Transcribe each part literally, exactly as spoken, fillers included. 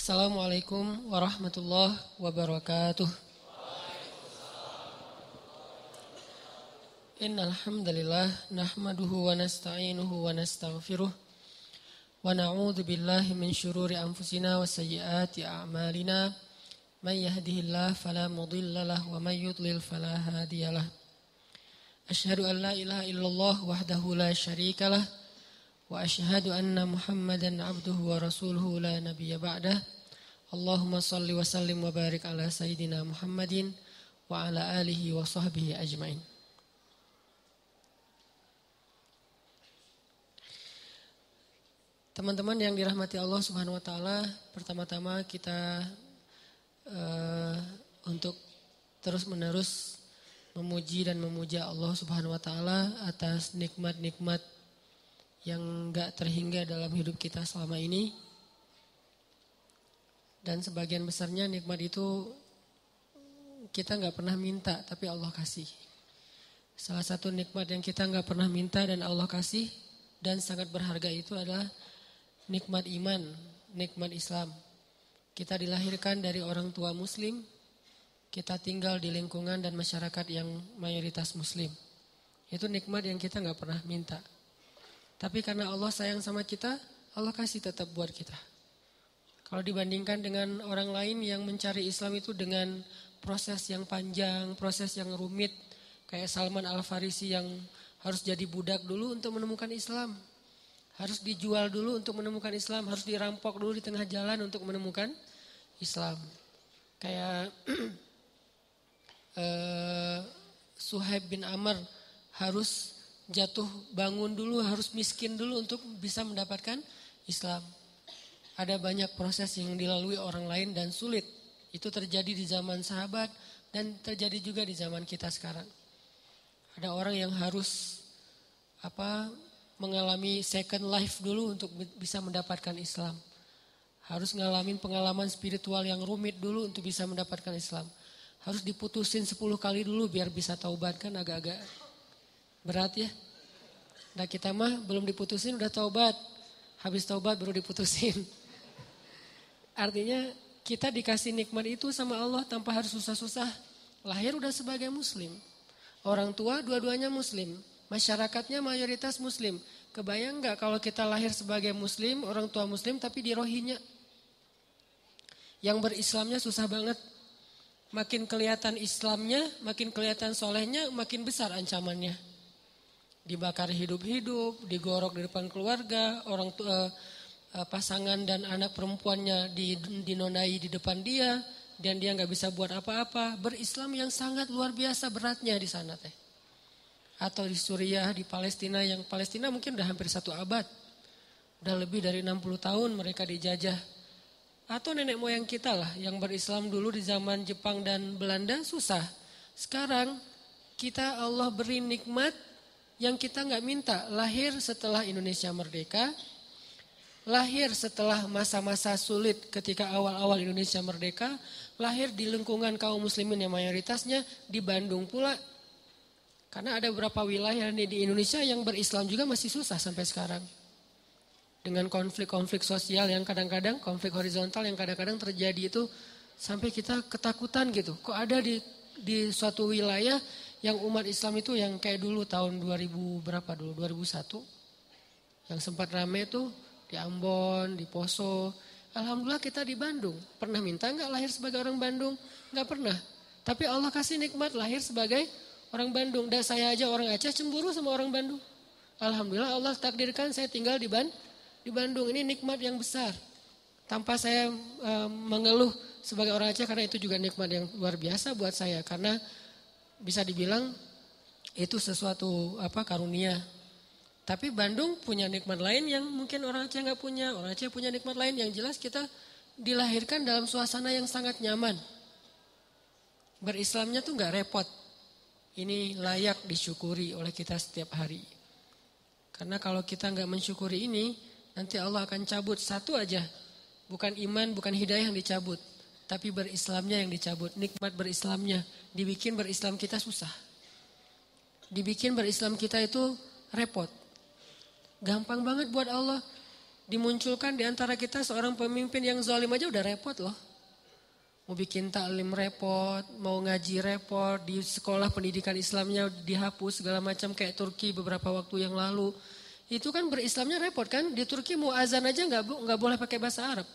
Assalamualaikum warahmatullahi wabarakatuh. Innal hamdalillah nahmaduhu wa nasta'inuhu wa nastaghfiruh wa na'udzu billahi min syururi anfusina wa sayyiati a'malina. May yahdihillahu fala mudilla lahu wa may yudlil fala hadiyalah. Asyhadu an la ilaha illallah wahdahu la syarikalah wa asyhadu anna Muhammadan abduhu wa rasuluhu la nabiyya ba'dah. Allahumma salli wa sallim wa barik ala sayyidina Muhammadin wa ala alihi wa sahbihi ajmain. Teman-teman yang dirahmati Allah Subhanahu wa taala, pertama-tama kita uh, untuk terus-menerus memuji dan memuja Allah Subhanahu wa taala atas nikmat-nikmat yang enggak terhingga dalam hidup kita selama ini. Dan sebagian besarnya nikmat itu kita enggak pernah minta, tapi Allah kasih. Salah satu nikmat yang kita enggak pernah minta dan Allah kasih dan sangat berharga itu adalah nikmat iman, nikmat Islam. Kita dilahirkan dari orang tua muslim, kita tinggal di lingkungan dan masyarakat yang mayoritas muslim. Itu nikmat yang kita enggak pernah minta. Tapi karena Allah sayang sama kita, Allah kasih tetap buat kita. Kalau dibandingkan dengan orang lain yang mencari Islam itu dengan proses yang panjang, proses yang rumit. Kayak Salman Al-Farisi yang harus jadi budak dulu untuk menemukan Islam. Harus dijual dulu untuk menemukan Islam. Harus dirampok dulu di tengah jalan untuk menemukan Islam. Kayak uh, Suhaib bin Amr harus jatuh bangun dulu, harus miskin dulu untuk bisa mendapatkan Islam. Ada banyak proses yang dilalui orang lain dan sulit. Itu terjadi di zaman sahabat dan terjadi juga di zaman kita sekarang. Ada orang yang harus apa mengalami second life dulu untuk bisa mendapatkan Islam. Harus ngalamin pengalaman spiritual yang rumit dulu untuk bisa mendapatkan Islam. Harus diputusin sepuluh kali dulu biar bisa taubat, kan agak-agak berat ya. Nah kita mah belum diputusin udah taubat. Habis taubat baru diputusin. Artinya kita dikasih nikmat itu sama Allah tanpa harus susah-susah. Lahir udah sebagai muslim. Orang tua dua-duanya muslim. Masyarakatnya mayoritas muslim. Kebayang gak kalau kita lahir sebagai muslim, orang tua muslim tapi di Rohingya. Yang berislamnya susah banget. Makin kelihatan Islamnya, makin kelihatan solehnya, makin besar ancamannya. Dibakar hidup-hidup, digorok di depan keluarga, orang tua, pasangan dan anak perempuannya dinonai di depan dia, dan dia nggak bisa buat apa-apa. Berislam yang sangat luar biasa beratnya di sana teh. Atau di Suriah, di Palestina, yang Palestina mungkin udah hampir satu abad, udah lebih dari enam puluh tahun mereka dijajah. Atau nenek moyang kita lah, yang berislam dulu di zaman Jepang dan Belanda susah. Sekarang kita Allah beri nikmat yang kita nggak minta, lahir setelah Indonesia merdeka, lahir setelah masa-masa sulit ketika awal-awal Indonesia merdeka, lahir di lingkungan kaum muslimin yang mayoritasnya di Bandung pula. Karena ada beberapa wilayah di Indonesia yang berislam juga masih susah sampai sekarang. Dengan konflik-konflik sosial yang kadang-kadang, konflik horizontal yang kadang-kadang terjadi itu sampai kita ketakutan gitu. Kok ada di di suatu wilayah yang umat Islam itu yang kayak dulu tahun dua ribu berapa dulu, dua ribu satu. Yang sempat rame tuh di Ambon, di Poso. Alhamdulillah kita di Bandung. Pernah minta enggak lahir sebagai orang Bandung? Enggak pernah. Tapi Allah kasih nikmat lahir sebagai orang Bandung. Dan saya aja orang Aceh cemburu sama orang Bandung. Alhamdulillah Allah takdirkan saya tinggal di, Ban- di Bandung. Ini nikmat yang besar. Tanpa saya e, mengeluh sebagai orang Aceh karena itu juga nikmat yang luar biasa buat saya. Karena bisa dibilang itu sesuatu apa karunia. Tapi Bandung punya nikmat lain yang mungkin orang Aceh nggak punya. Orang Aceh punya nikmat lain yang jelas kita dilahirkan dalam suasana yang sangat nyaman. Berislamnya tuh nggak repot. Ini layak disyukuri oleh kita setiap hari. Karena kalau kita nggak mensyukuri ini, nanti Allah akan cabut satu aja. Bukan iman, bukan hidayah yang dicabut. Tapi berislamnya yang dicabut. Nikmat berislamnya. Dibikin berislam kita susah. Dibikin berislam kita itu repot. Gampang banget buat Allah. dimunculkan di antara kita seorang pemimpin yang zalim aja udah repot loh. Mau bikin taklim repot, mau ngaji repot, di sekolah pendidikan Islamnya dihapus segala macam kayak Turki beberapa waktu yang lalu. Itu kan berislamnya repot kan, di Turki mau azan aja nggak nggak boleh pakai bahasa Arab.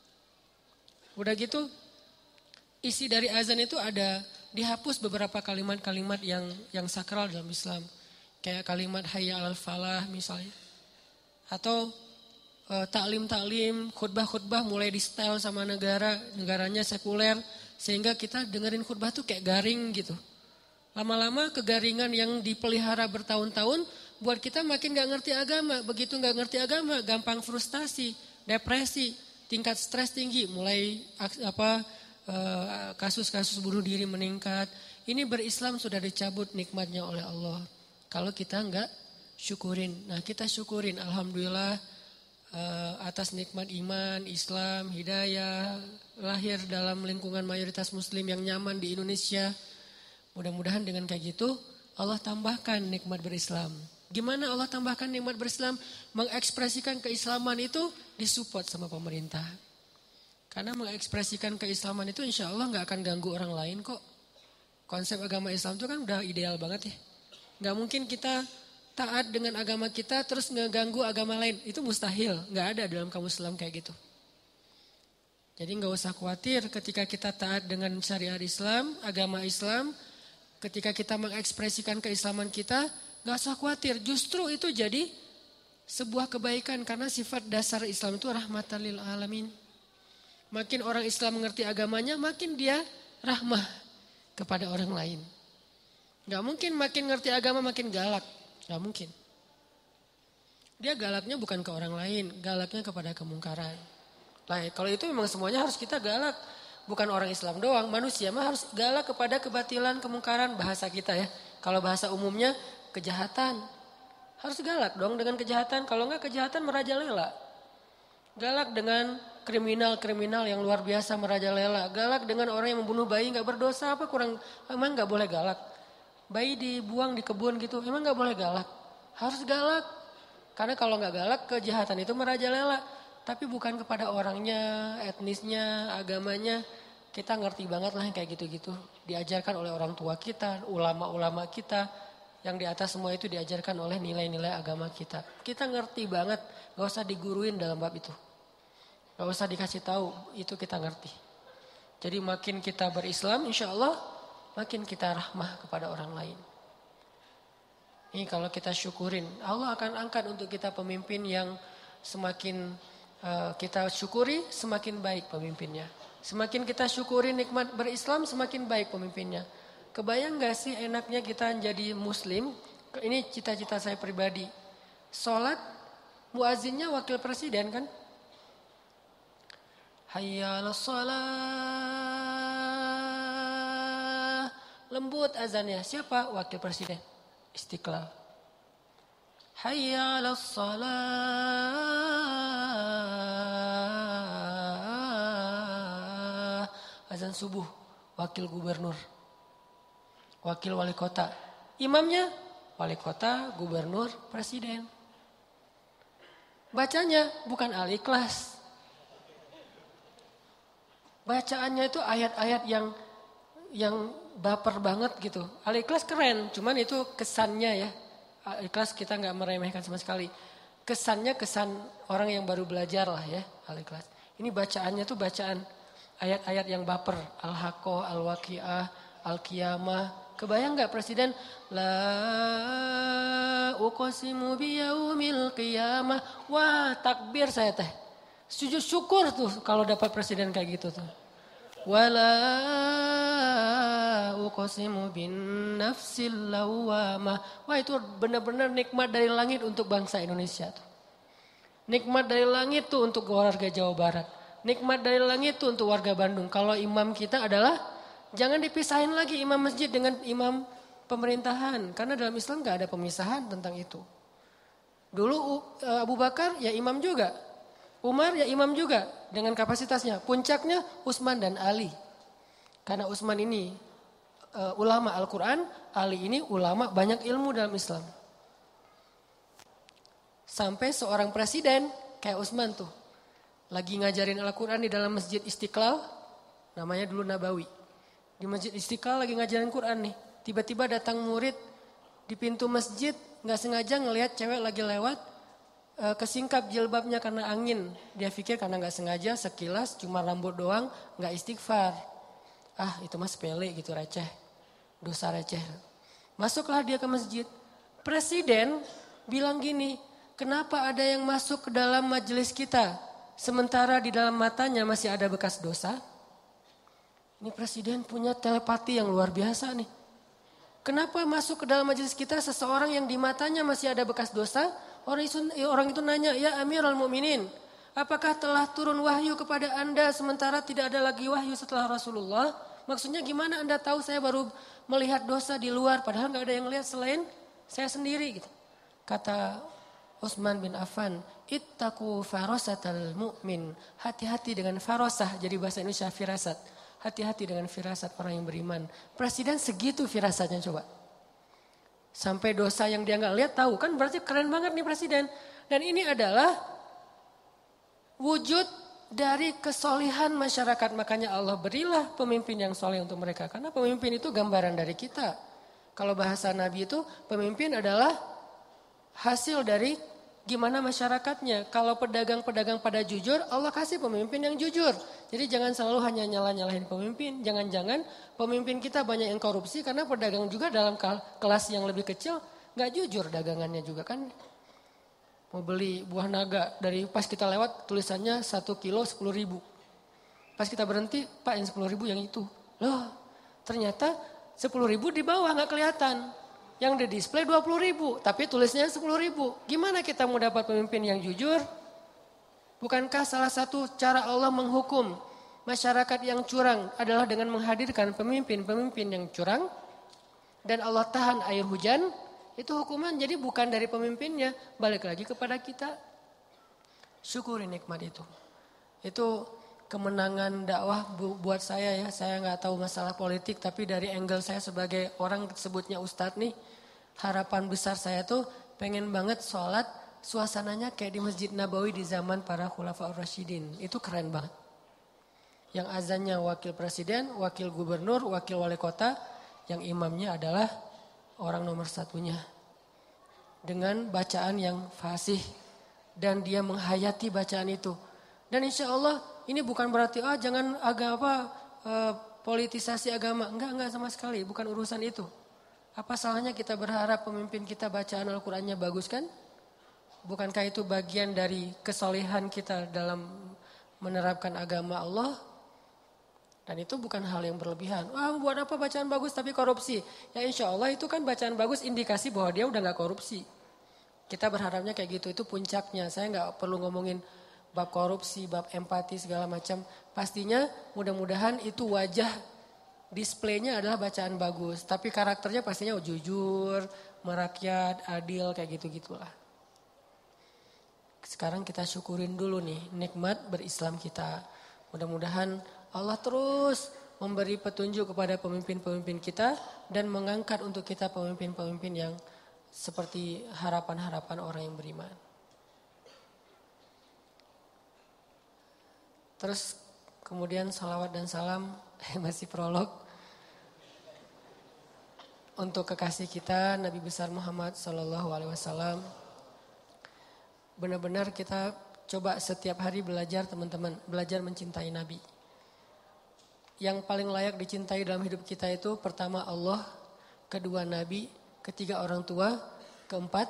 Udah gitu isi dari azan itu ada dihapus beberapa kalimat-kalimat yang yang sakral dalam Islam. Kayak kalimat hayya 'alal falah misalnya. Atau Uh, taklim-taklim, khutbah-khutbah mulai di style sama negara, negaranya sekuler, sehingga kita dengerin khutbah tuh kayak garing gitu. Lama-lama kegaringan yang dipelihara bertahun-tahun, buat kita makin gak ngerti agama. Begitu gak ngerti agama, gampang frustasi, depresi, tingkat stres tinggi, mulai apa uh, kasus-kasus bunuh diri meningkat. Ini berislam sudah dicabut nikmatnya oleh Allah. Kalau kita gak syukurin, nah kita syukurin, alhamdulillah. Uh, atas nikmat iman, Islam, hidayah, lahir dalam lingkungan mayoritas muslim yang nyaman di Indonesia. Mudah-mudahan dengan kayak gitu Allah tambahkan nikmat berislam. Gimana Allah tambahkan nikmat berislam? Mengekspresikan keislaman itu disupport sama pemerintah. Karena mengekspresikan keislaman itu insya Allah gak akan ganggu orang lain kok. Konsep agama Islam itu kan udah ideal banget ya. Gak mungkin kita taat dengan agama kita terus ngeganggu agama lain. Itu mustahil. Gak ada dalam kamus Islam kayak gitu. Jadi gak usah khawatir ketika kita taat dengan syariat Islam, agama Islam. Ketika kita mengekspresikan keislaman kita, gak usah khawatir. Justru itu jadi sebuah kebaikan. Karena sifat dasar Islam itu rahmatan lil alamin. Makin orang Islam mengerti agamanya, makin dia rahmah kepada orang lain. Gak mungkin makin ngerti agama makin galak. Gak mungkin. Dia galaknya bukan ke orang lain, galaknya kepada kemungkaran. Nah, kalau itu memang semuanya harus kita galak. Bukan orang Islam doang, manusia mah harus galak kepada kebatilan, kemungkaran, bahasa kita ya. Kalau bahasa umumnya kejahatan. Harus galak dong dengan kejahatan, kalau enggak kejahatan merajalela. Galak dengan kriminal-kriminal yang luar biasa merajalela. Galak dengan orang yang membunuh bayi gak berdosa, apa kurang, emang gak boleh galak. Bayi dibuang di kebun gitu, emang gak boleh galak? Harus galak. Karena kalau gak galak, kejahatan itu merajalela. Tapi bukan kepada orangnya, etnisnya, agamanya. Kita ngerti banget lah kayak gitu-gitu. Diajarkan oleh orang tua kita, ulama-ulama kita. Yang di atas semua itu diajarkan oleh nilai-nilai agama kita. Kita ngerti banget, gak usah diguruin dalam bab itu. Gak usah dikasih tahu, itu kita ngerti. Jadi makin kita berislam, insya Allah makin kita rahmah kepada orang lain. Ini kalau kita syukurin, Allah akan angkat untuk kita pemimpin yang semakin uh, kita syukuri, semakin baik pemimpinnya. Semakin kita syukuri nikmat berislam, semakin baik pemimpinnya. Kebayang gak sih enaknya kita jadi muslim? Ini cita-cita saya pribadi. Sholat, muazzinnya wakil presiden kan? Hayya 'alas shalah. Lembut azannya. Siapa? Wakil presiden. Istiqlal. Hayya 'alas shalah. Azan subuh. Wakil gubernur. Wakil wali kota. Imamnya wali kota, gubernur, presiden. Bacanya bukan Al-Ikhlas. Bacaannya itu ayat-ayat yang yang baper banget gitu. Al-Ikhlas keren, cuman itu kesannya ya. Al-Ikhlas kita nggak meremehkan sama sekali. Kesannya kesan orang yang baru belajar lah ya, Al-Ikhlas. Ini bacaannya tuh bacaan ayat-ayat yang baper. Al-Haqqah, Al-Waqi'ah, Al-Qiyamah. Kebayang nggak presiden? La uqsimu biyaumil qiyamah. Wah, takbir saya teh. Sujud syukur tuh kalau dapat presiden kayak gitu tuh. Wala uqsimu bin nafsil lawamah. Wah, itu benar-benar nikmat dari langit untuk bangsa Indonesia tuh. Nikmat dari langit tuh untuk warga Jawa Barat. Nikmat dari langit tuh untuk warga Bandung. Kalau imam kita adalah jangan dipisahin lagi imam masjid dengan imam pemerintahan. Karena dalam Islam gak ada pemisahan tentang itu. Dulu Abu Bakar ya imam juga. Umar ya imam juga dengan kapasitasnya. Puncaknya Utsman dan Ali. Karena Utsman ini uh, ulama Al-Quran. Ali ini ulama banyak ilmu dalam Islam. Sampai seorang presiden kayak Utsman tuh. Lagi ngajarin Al-Quran di dalam Masjid Istiqlal, namanya dulu Nabawi. Di Masjid Istiqlal lagi ngajarin Quran nih. Tiba-tiba datang murid di pintu masjid, gak sengaja ngelihat cewek lagi lewat, e, kesingkap jilbabnya karena angin. Dia pikir karena gak sengaja, sekilas cuma rambut doang, gak istighfar. Ah itu mah sepele gitu, receh. Dosa receh. Masuklah dia ke masjid. Presiden bilang gini, kenapa ada yang masuk ke dalam majelis kita? Sementara di dalam matanya masih ada bekas dosa. Ini presiden punya telepati yang luar biasa nih. Kenapa masuk ke dalam majelis kita seseorang yang di matanya masih ada bekas dosa? Orang itu, orang itu nanya, ya Amirul Mukminin, apakah telah turun wahyu kepada anda sementara tidak ada lagi wahyu setelah Rasulullah? Maksudnya gimana anda tahu saya baru melihat dosa di luar padahal gak ada yang lihat selain saya sendiri gitu. Kata Utsman bin Affan, ittaqu farasatal mu'min. Hati-hati dengan farasah, jadi bahasa Indonesia firasat. Hati-hati dengan firasat orang yang beriman. Presiden segitu firasatnya coba. Sampai dosa yang dia gak lihat tahu, kan berarti keren banget nih presiden. Dan ini adalah wujud dari kesolihan masyarakat. Makanya Allah berilah pemimpin yang soleh untuk mereka. Karena pemimpin itu gambaran dari kita. Kalau bahasa Nabi itu pemimpin adalah hasil dari gimana masyarakatnya. Kalau pedagang-pedagang pada jujur, Allah kasih pemimpin yang jujur. Jadi jangan selalu hanya nyalah-nyalahin pemimpin. Jangan-jangan pemimpin kita banyak yang korupsi karena pedagang juga dalam kelas yang lebih kecil gak jujur dagangannya juga kan. Mau beli buah naga, dari pas kita lewat tulisannya satu kilo sepuluh ribu. Pas kita berhenti, Pak yang sepuluh ribu yang itu. Loh ternyata sepuluh ribu di bawah gak kelihatan. Yang di display dua puluh ribu, tapi tulisnya sepuluh ribu. Gimana kita mau dapat pemimpin yang jujur? Bukankah salah satu cara Allah menghukum masyarakat yang curang adalah dengan menghadirkan pemimpin-pemimpin yang curang? Dan Allah tahan air hujan, itu hukuman. Jadi bukan dari pemimpinnya, balik lagi kepada kita. Syukuri nikmat itu. Itu kemenangan dakwah buat saya ya. Saya gak tahu masalah politik, tapi dari angle saya sebagai orang sebutnya ustadz nih, harapan besar saya tuh pengen banget sholat suasananya kayak di Masjid Nabawi di zaman para Khulafaur Rasyidin. Itu keren banget. Yang azannya wakil presiden, wakil gubernur, wakil wali kota, yang imamnya adalah orang nomor satunya. Dengan bacaan yang fasih dan dia menghayati bacaan itu. Dan insya Allah ini bukan berarti ah jangan agama apa eh, politisasi agama. Enggak, enggak sama sekali, bukan urusan itu. Apa salahnya kita berharap pemimpin kita bacaan Al-Qur'annya bagus kan? Bukankah itu bagian dari kesolehan kita dalam menerapkan agama Allah? Dan itu bukan hal yang berlebihan. Wah, buat apa bacaan bagus tapi korupsi? Ya insya Allah itu kan bacaan bagus indikasi bahwa dia udah gak korupsi. Kita berharapnya kayak gitu, itu puncaknya. Saya gak perlu ngomongin bab korupsi, bab empati segala macam. Pastinya mudah-mudahan itu wajah displaynya adalah bacaan bagus. Tapi karakternya pastinya jujur, merakyat, adil kayak gitu-gitulah. Sekarang kita syukurin dulu nih nikmat berislam kita. Mudah-mudahan Allah terus memberi petunjuk kepada pemimpin-pemimpin kita dan mengangkat untuk kita pemimpin-pemimpin yang seperti harapan-harapan orang yang beriman. Terus kemudian salawat dan salam masih prolog untuk kekasih kita Nabi besar Muhammad sallallahu alaihi wasallam. Benar-benar kita coba setiap hari belajar teman-teman, belajar mencintai Nabi. Yang paling layak dicintai dalam hidup kita itu pertama Allah, kedua Nabi, ketiga orang tua, keempat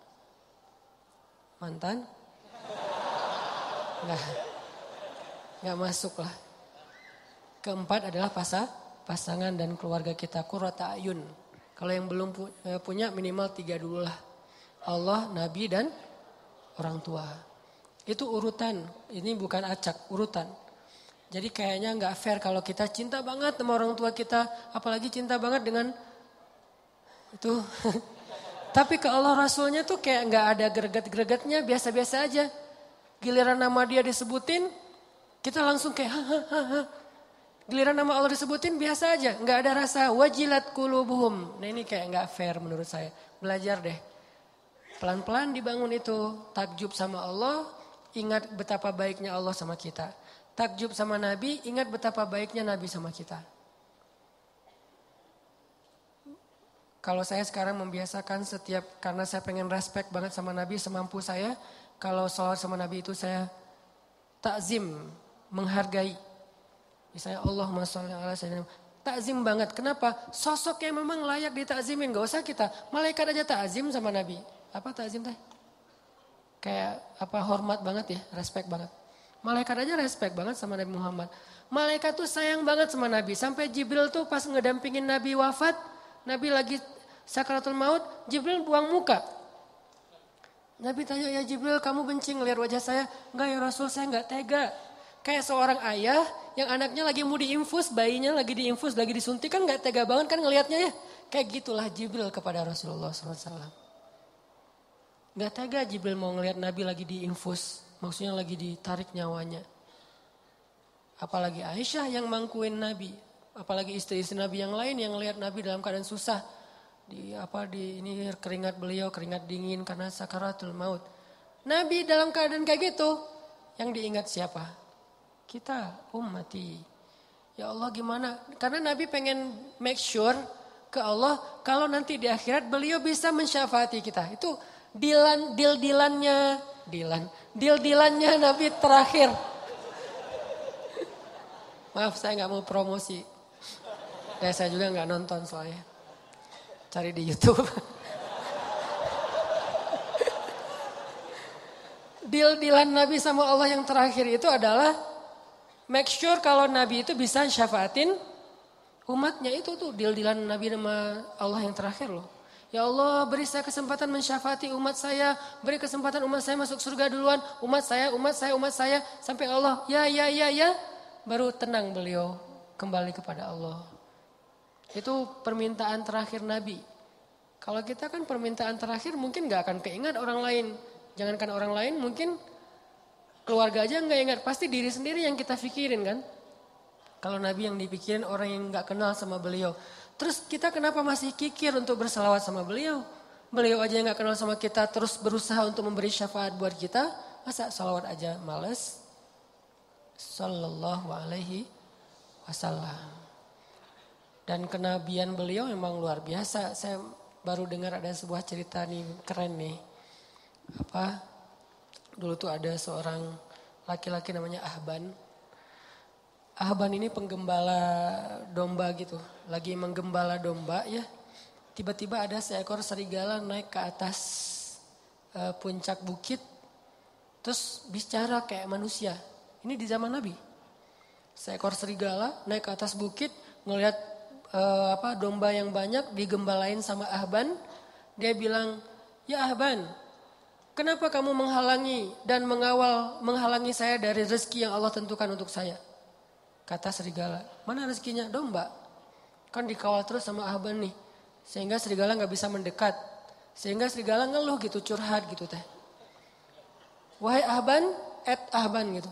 mantan. Enggak, enggak masuk lah. Keempat adalah pasa, pasangan dan keluarga kita, qurrata ayun. Kalau yang belum punya minimal tiga dulu lah. Allah, Nabi dan orang tua. Itu urutan, ini bukan acak, urutan. Jadi kayaknya nggak fair kalau kita cinta banget sama orang tua kita, apalagi cinta banget dengan itu. Tapi ke Allah Rasulnya tuh kayak nggak ada greget-gregetnya, biasa-biasa aja. Giliran nama dia disebutin, kita langsung kayak ha ha ha ha. Giliran nama Allah disebutin biasa aja, nggak ada rasa wajilat qulubuhum. Nah ini kayak nggak fair menurut saya. Belajar deh, pelan-pelan dibangun itu takjub sama Allah. ingat betapa baiknya Allah sama kita. Takjub sama Nabi, ingat betapa baiknya Nabi sama kita. Kalau saya sekarang membiasakan setiap, karena saya pengen respect banget sama Nabi semampu saya. Kalau sholawat sama Nabi itu saya takzim, menghargai. Misalnya Allahumma sholli ala sayyidina. Takzim banget. Kenapa? Sosok yang memang layak ditakzimin. Gak usah kita. Malaikat aja takzim sama Nabi. Apa takzim teh? Kayak apa hormat banget ya, respect banget. Malaikat aja respect banget sama Nabi Muhammad. Malaikat tuh sayang banget sama Nabi. Sampai Jibril tuh pas ngedampingin Nabi wafat, Nabi lagi sakaratul maut, Jibril buang muka. Nabi tanya, ya Jibril kamu benci ngeliat wajah saya? Enggak ya Rasul, saya enggak tega. Kayak seorang ayah yang anaknya lagi mau diinfus, bayinya lagi diinfus, lagi disuntik kan enggak tega banget kan ngelihatnya ya. Kayak gitulah Jibril kepada Rasulullah shallallahu alaihi wasallam. Enggak tega Jibril mau ngelihat Nabi lagi diinfus, maksudnya lagi ditarik nyawanya. Apalagi Aisyah yang mangkuin Nabi, apalagi istri-istri Nabi yang lain yang ngelihat Nabi dalam keadaan susah. Di apa di ini keringat beliau keringat dingin karena sakaratul maut. Nabi dalam keadaan kayak gitu, yang diingat siapa? Kita ummati. Ya Allah gimana? Karena Nabi pengen make sure ke Allah kalau nanti di akhirat beliau bisa mensyafaati kita. Itu dilan dil-dilannya, dilan, dil-dilannya Nabi terakhir. Maaf saya nggak mau promosi. Ya saya juga nggak nonton soalnya. Cari di YouTube. Deal-dealan Nabi sama Allah yang terakhir itu adalah make sure kalau Nabi itu bisa syafaatin umatnya. Itu tuh deal-dealan Nabi sama Allah yang terakhir loh. Ya Allah beri saya kesempatan mensyafaati umat saya. Beri kesempatan umat saya masuk surga duluan. Umat saya, umat saya, umat saya. Sampai Allah ya ya ya ya. Baru tenang beliau kembali kepada Allah. Itu permintaan terakhir Nabi. Kalau kita kan permintaan terakhir mungkin gak akan keingat orang lain. Jangankan orang lain mungkin keluarga aja gak ingat. Pasti diri sendiri yang kita pikirin kan. Kalau Nabi yang dipikirin orang yang gak kenal sama beliau. Terus kita kenapa masih kikir untuk berselawat sama beliau? Beliau aja yang gak kenal sama kita terus berusaha untuk memberi syafaat buat kita. Masa salawat aja males? Sallallahu alaihi wasallam. Dan kenabian beliau memang luar biasa. Saya baru dengar ada sebuah cerita nih keren nih. Apa? Dulu tuh ada seorang laki-laki namanya Ahban. Ahban ini penggembala domba gitu. Lagi menggembala domba ya. Tiba-tiba ada seekor serigala naik ke atas uh, puncak bukit. Terus bicara kayak manusia. Ini di zaman Nabi. Seekor serigala naik ke atas bukit. Ngelihat Uh, apa domba yang banyak digembalain sama Ahban. Dia bilang, ya Ahban, kenapa kamu menghalangi dan mengawal menghalangi saya dari rezeki yang Allah tentukan untuk saya? Kata serigala, mana rezekinya? Domba. Kan dikawal terus sama Ahban nih. Sehingga serigala gak bisa mendekat. Sehingga serigala ngeluh gitu, curhat gitu teh. Wahai Ahban, at Ahban gitu.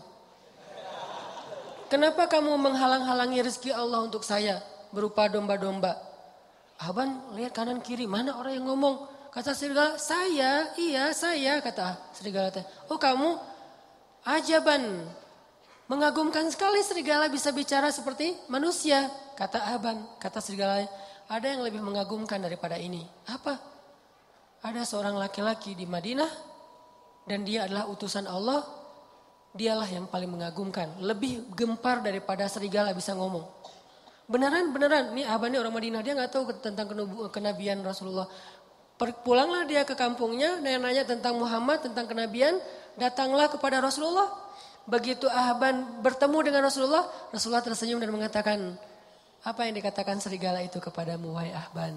Kenapa kamu menghalang-halangi rezeki Allah untuk saya? Berupa domba-domba. Ahban lihat kanan kiri, mana orang yang ngomong? Kata serigala, saya, iya saya, kata serigala. Oh kamu, ajaban. Mengagumkan sekali serigala bisa bicara seperti manusia. Kata Ahban, kata serigala, ada yang lebih mengagumkan daripada ini. Apa? Ada seorang laki-laki di Madinah, dan dia adalah utusan Allah. Dialah yang paling mengagumkan. Lebih gempar daripada serigala bisa ngomong. Beneran, beneran. Ini Ahban ini orang Madinah. Dia gak tahu tentang kenabian Rasulullah. Pulanglah dia ke kampungnya. Nanya-nanya tentang Muhammad, tentang kenabian. Datanglah kepada Rasulullah. Begitu Ahban bertemu dengan Rasulullah. Rasulullah tersenyum dan mengatakan. Apa yang dikatakan serigala itu kepadamu, wahai Ahban?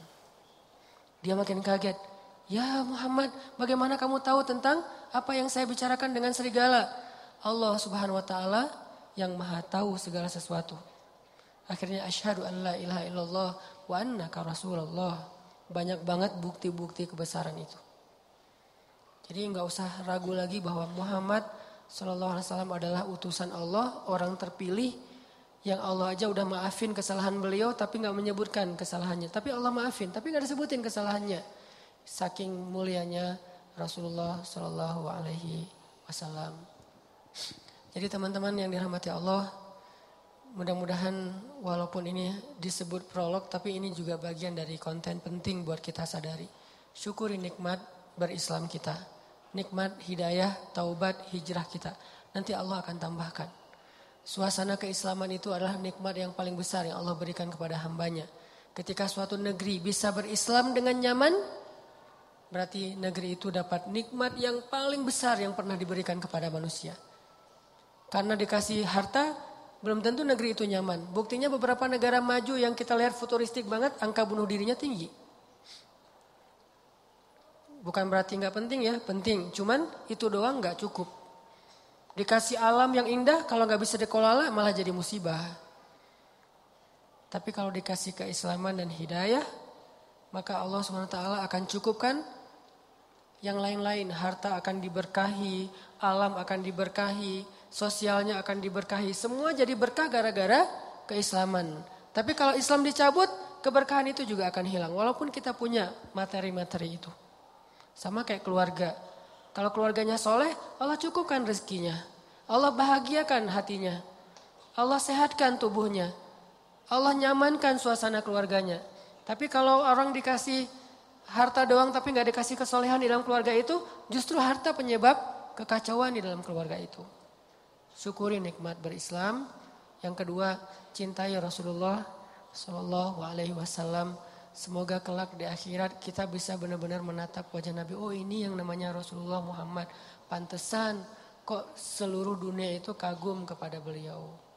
Dia makin kaget. Ya Muhammad, bagaimana kamu tahu tentang apa yang saya bicarakan dengan serigala? Allah subhanahu wa ta'ala yang maha tahu segala sesuatu. Akhirnya asyhadu an la ilaha illallah wa annaka rasulullah. Banyak banget bukti-bukti kebesaran itu. Jadi enggak usah ragu lagi bahwa Muhammad sallallahu alaihi wasallam adalah utusan Allah, orang terpilih yang Allah aja udah maafin kesalahan beliau tapi enggak menyebutkan kesalahannya. Tapi Allah maafin, tapi enggak disebutin kesalahannya. Saking mulianya Rasulullah sallallahu alaihi wasallam. Jadi teman-teman yang dirahmati Allah, mudah-mudahan walaupun ini disebut prolog, tapi ini juga bagian dari konten penting buat kita sadari. Syukuri nikmat berislam kita, nikmat hidayah, taubat, hijrah kita. Nanti Allah akan tambahkan. Suasana keislaman itu adalah nikmat yang paling besar yang Allah berikan kepada hambanya. Ketika suatu negeri bisa berislam dengan nyaman, berarti negeri itu dapat nikmat yang paling besar yang pernah diberikan kepada manusia. Karena dikasih harta, belum tentu negeri itu nyaman. Buktinya beberapa negara maju yang kita lihat futuristik banget, angka bunuh dirinya tinggi. Bukan berarti nggak penting ya, penting. Cuman itu doang nggak cukup. Dikasih alam yang indah, kalau nggak bisa dikelola malah jadi musibah. Tapi kalau dikasih keislaman dan hidayah, maka Allah subhanahu wa taala akan cukupkan yang lain-lain. Harta akan diberkahi, alam akan diberkahi, sosialnya akan diberkahi. Semua jadi berkah gara-gara keislaman. Tapi kalau Islam dicabut, keberkahan itu juga akan hilang. Walaupun kita punya materi-materi itu. Sama kayak keluarga. Kalau keluarganya soleh, Allah cukupkan rezekinya. Allah bahagiakan hatinya. Allah sehatkan tubuhnya. Allah nyamankan suasana keluarganya. Tapi kalau orang dikasih harta doang tapi gak dikasih kesolehan di dalam keluarga itu, justru harta penyebab kekacauan di dalam keluarga itu. Syukuri nikmat berislam. Yang kedua, cintai Rasulullah Sallallahu Alaihi Wasallam. Semoga kelak di akhirat kita bisa benar-benar menatap wajah Nabi. Oh, ini yang namanya Rasulullah Muhammad. Pantesan kok seluruh dunia itu kagum kepada beliau.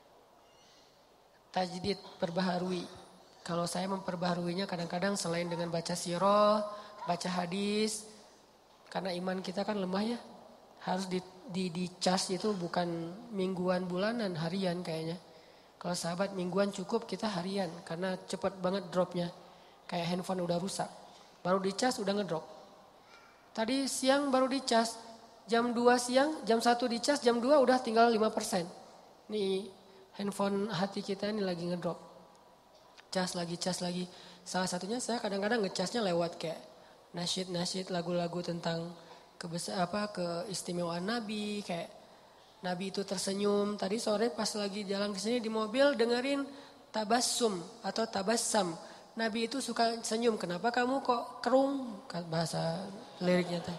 Tajdid, perbaharui. Kalau saya memperbaharuinya kadang-kadang selain dengan baca sirah, baca hadis. Karena iman kita kan lemah ya. Harus di, di, di charge itu bukan mingguan, bulanan, harian kayaknya. Kalau sahabat mingguan cukup, kita harian. Karena cepat banget dropnya. Kayak handphone udah rusak. Baru di charge udah ngedrop. Tadi siang baru di charge. Jam dua siang, jam satu di charge, jam dua udah tinggal lima persen. Nih handphone hati kita ini lagi ngedrop. Cas lagi, cas lagi. Salah satunya saya kadang-kadang ngecasnya lewat kayak nasyid-nasyid lagu-lagu tentang kebesar apa keistimewaan Nabi, kayak Nabi itu tersenyum. Tadi sore pas lagi jalan ke sini di mobil dengerin tabassum atau tabassam. Nabi itu suka senyum. Kenapa kamu kok kerung? Bahasa liriknya teh.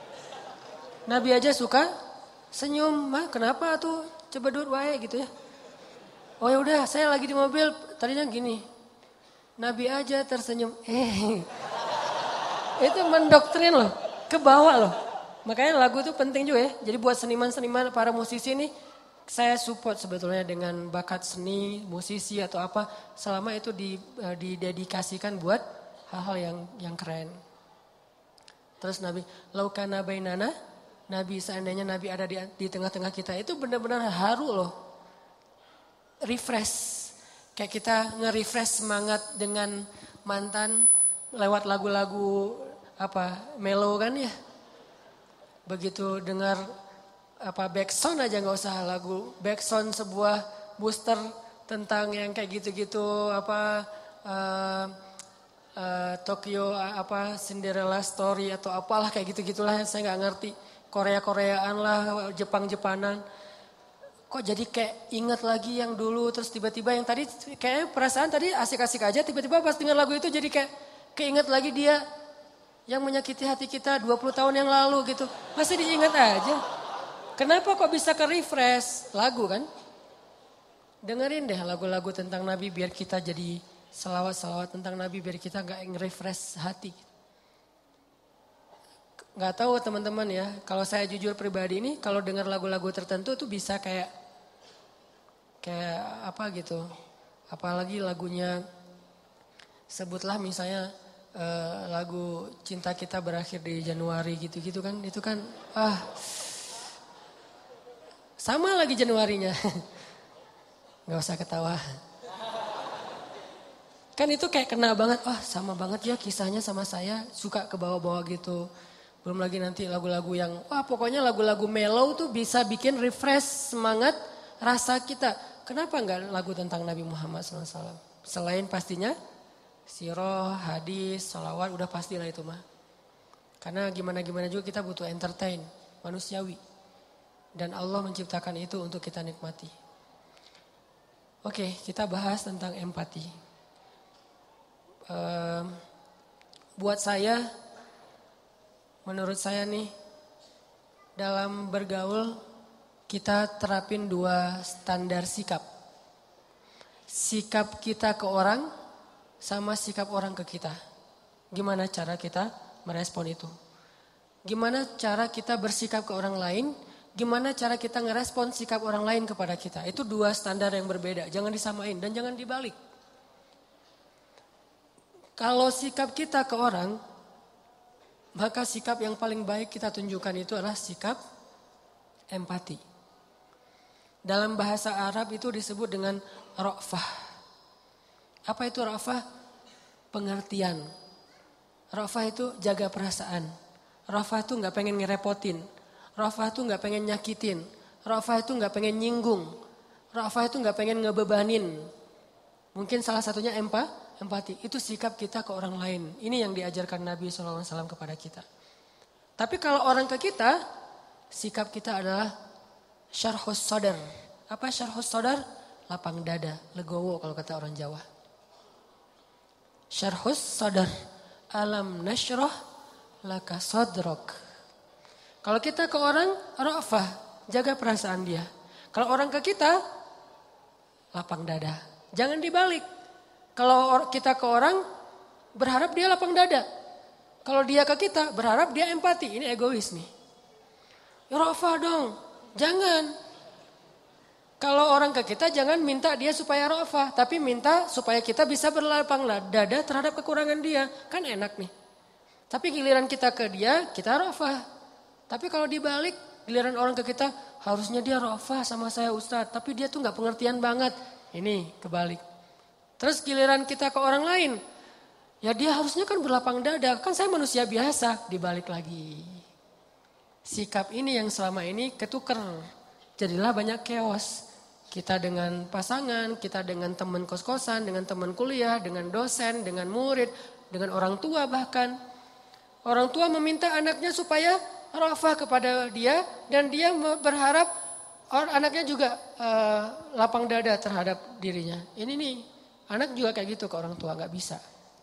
Nabi aja suka senyum. Mah kenapa tuh cebedut wae gitu ya. Oh ya udah, saya lagi di mobil, tadinya gini. Nabi aja tersenyum. Eh. Itu mendoktrin loh, ke bawah loh. Makanya lagu itu penting juga ya. Jadi buat seniman-seniman, para musisi ini, saya support sebetulnya dengan bakat seni, musisi atau apa, selama itu di, didedikasikan buat hal-hal yang yang keren. Terus Nabi, laukana bainana, Nabi seandainya Nabi ada di, di tengah-tengah kita, itu benar-benar haru loh. Refresh, kayak kita nge-refresh semangat dengan mantan lewat lagu-lagu apa mellow kan ya. Begitu dengar apa backsound aja nggak usah lagu backsound sebuah booster tentang yang kayak gitu-gitu apa uh, uh, Tokyo apa Cinderella Story atau apalah kayak gitu-gitulah saya nggak ngerti. Korea-Koreaan lah, Jepang-Jepanan. Kok jadi kayak ingat lagi yang dulu terus tiba-tiba yang tadi kayak perasaan tadi asik-asik aja tiba-tiba pas dengar lagu itu jadi kayak keinget lagi dia yang menyakiti hati kita dua puluh tahun yang lalu gitu. Masih diingat aja. Kenapa kok bisa ke refresh lagu kan? Dengerin deh lagu-lagu tentang Nabi biar kita jadi selawat-selawat tentang Nabi biar kita gak nge-refresh hati. Gak tahu teman-teman ya, kalau saya jujur pribadi ini kalau dengar lagu-lagu tertentu tuh bisa kayak kayak apa gitu. Apalagi lagunya sebutlah misalnya eh, lagu Cinta Kita Berakhir di Januari gitu-gitu kan. Itu kan ah sama lagi Januarinya. Gak usah ketawa. Kan itu kayak kena banget, oh sama banget ya kisahnya sama saya, suka ke bawah-bawah gitu. Belum lagi nanti lagu-lagu yang, wah pokoknya lagu-lagu mellow tuh bisa bikin refresh semangat rasa kita. Kenapa enggak lagu tentang Nabi Muhammad shallallahu alaihi wasallam? Selain pastinya sirah, hadis, sholawat udah pastilah itu mah. Karena gimana-gimana juga kita butuh entertain, manusiawi. Dan Allah menciptakan itu untuk kita nikmati. Oke, kita bahas tentang empati. Um, buat saya, menurut saya nih, dalam bergaul kita terapin dua standar sikap. Sikap kita ke orang sama sikap orang ke kita. Gimana cara kita merespon itu? Gimana cara kita bersikap ke orang lain? Gimana cara kita ngerespon sikap orang lain kepada kita? Itu dua standar yang berbeda. Jangan disamain dan jangan dibalik. Kalau sikap kita ke orang, maka sikap yang paling baik kita tunjukkan itu adalah sikap empati. Dalam bahasa Arab itu disebut dengan ra'fah. Apa itu ra'fah? Pengertian. Ra'fah itu jaga perasaan. Ra'fah itu gak pengen ngerepotin. Ra'fah itu gak pengen nyakitin. Ra'fah itu gak pengen nyinggung. Ra'fah itu gak pengen ngebebanin. Mungkin salah satunya empa, empati. Itu sikap kita ke orang lain. Ini yang diajarkan Nabi shallallahu alaihi wasallam kepada kita. Tapi kalau orang ke kita, sikap kita adalah syarhus sadar. Apa syarhus sadar? Lapang dada, legowo kalau kata orang Jawa. Syarhus sadar. Alam nashrah laka sadrak. Kalau kita ke orang, ra'fah, jaga perasaan dia. Kalau orang ke kita, lapang dada. Jangan dibalik. Kalau kita ke orang, berharap dia lapang dada. Kalau dia ke kita, berharap dia empati. Ini egois nih. Ya ra'fah dong, jangan. Kalau orang ke kita, jangan minta dia supaya ra'fah. Tapi minta supaya kita bisa berlapang dada terhadap kekurangan dia. Kan enak nih. Tapi giliran kita ke dia, kita ra'fah. Tapi kalau dibalik, giliran orang ke kita, harusnya dia ra'fah sama saya Ustadz. Tapi dia tuh gak pengertian banget. Ini kebalik. Terus giliran kita ke orang lain, ya dia harusnya kan berlapang dada. Kan saya manusia biasa, dibalik lagi. Sikap ini yang selama ini ketuker. Jadilah banyak chaos. Kita dengan pasangan, kita dengan teman kos-kosan, dengan teman kuliah, dengan dosen, dengan murid, dengan orang tua bahkan. Orang tua meminta anaknya supaya ra'fah kepada dia dan dia berharap anaknya juga uh, lapang dada terhadap dirinya. Ini nih, anak juga kayak gitu ke orang tua, gak bisa.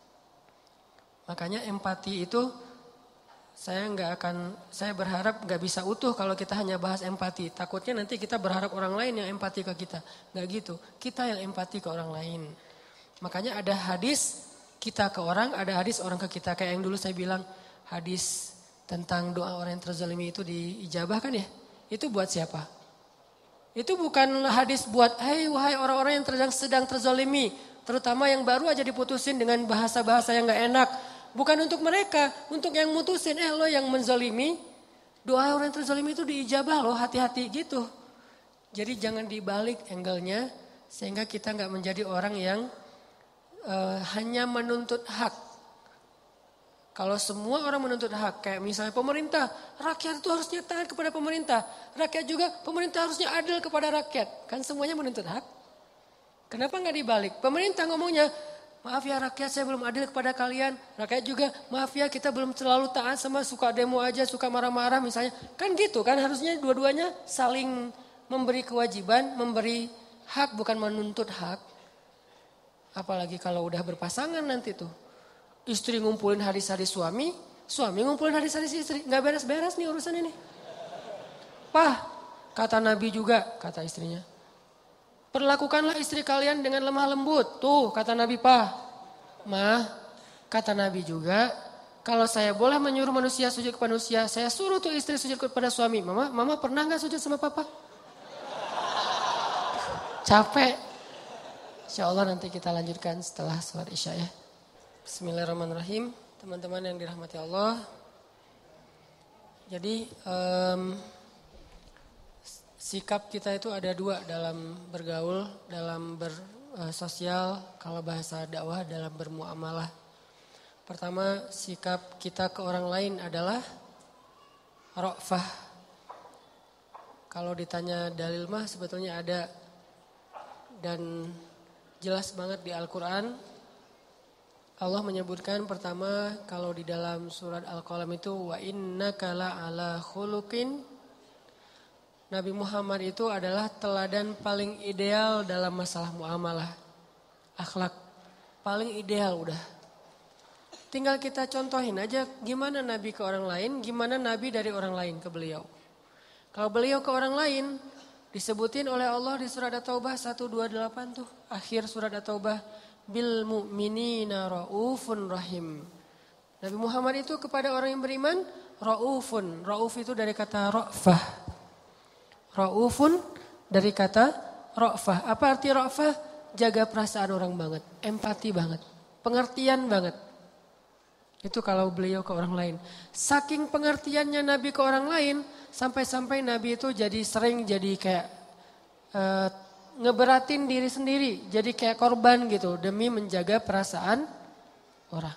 Makanya empati itu saya nggak akan, saya berharap nggak bisa utuh kalau kita hanya bahas empati. Takutnya nanti kita berharap orang lain yang empati ke kita. Nggak gitu, kita yang empati ke orang lain. Makanya ada hadis kita ke orang, ada hadis orang ke kita. Kayak yang dulu saya bilang, hadis tentang doa orang yang terzalimi itu diijabah kan ya? Itu buat siapa? Itu bukan hadis buat, hei wahai orang-orang yang sedang terzalimi. Terutama yang baru aja diputusin dengan bahasa-bahasa yang gak enak. Bukan untuk mereka, untuk yang mutusin. Eh lo yang menzalimi, doa orang yang terzalimi itu diijabah loh, hati-hati gitu. Jadi jangan dibalik angle-nya, sehingga kita gak menjadi orang yang uh, hanya menuntut hak. Kalau semua orang menuntut hak, kayak misalnya pemerintah, rakyat itu harusnya taat kepada pemerintah. Rakyat juga, pemerintah harusnya adil kepada rakyat. Kan semuanya menuntut hak. Kenapa nggak dibalik? Pemerintah ngomongnya, maaf ya rakyat saya belum adil kepada kalian. Rakyat juga, maaf ya kita belum terlalu taat sama suka demo aja, suka marah-marah misalnya. Kan gitu kan harusnya dua-duanya saling memberi kewajiban, memberi hak bukan menuntut hak. Apalagi kalau udah berpasangan nanti tuh. Istri ngumpulin hadis-hadis suami, suami ngumpulin hadis-hadis istri. Gak beres-beres nih urusan ini. Pah, kata Nabi juga, kata istrinya. Perlakukanlah istri kalian dengan lemah lembut. Tuh, kata Nabi, Pah. Mah, kata Nabi juga, kalau saya boleh menyuruh manusia sujud kepada manusia, saya suruh tuh istri sujud kepada suami. Mama, mama pernah gak sujud sama papa? Capek. Insya Allah nanti kita lanjutkan setelah sholat isya ya. Bismillahirrahmanirrahim, teman-teman yang dirahmati Allah. Jadi um, sikap kita itu ada dua dalam bergaul, dalam bersosial, kalau bahasa dakwah dalam bermuamalah. Pertama, sikap kita ke orang lain adalah ra'fah. Kalau ditanya dalil mah sebetulnya ada dan jelas banget di Al-Quran. Allah menyebutkan pertama kalau di dalam surat Al-Qalam itu wa innaka la'ala khuluqin Nabi Muhammad itu adalah teladan paling ideal dalam masalah muamalah. Akhlak paling ideal udah. Tinggal kita contohin aja gimana Nabi ke orang lain, gimana Nabi dari orang lain ke beliau. Kalau beliau ke orang lain, disebutin oleh Allah di surat At-Taubah seratus dua puluh delapan tuh. Akhir surat At-Taubah. Bil mu'minina ra'ufun rahim. Nabi Muhammad itu kepada orang yang beriman, ra'ufun. Ra'uf itu dari kata ra'fah. Ra'ufun dari kata ra'fah. Apa arti ra'fah? Jaga perasaan orang banget. Empati banget. Pengertian banget. Itu kalau beliau ke orang lain. Saking pengertiannya Nabi ke orang lain, sampai-sampai Nabi itu jadi sering jadi kayak uh, ngeberatin diri sendiri. Jadi kayak korban gitu demi menjaga perasaan orang.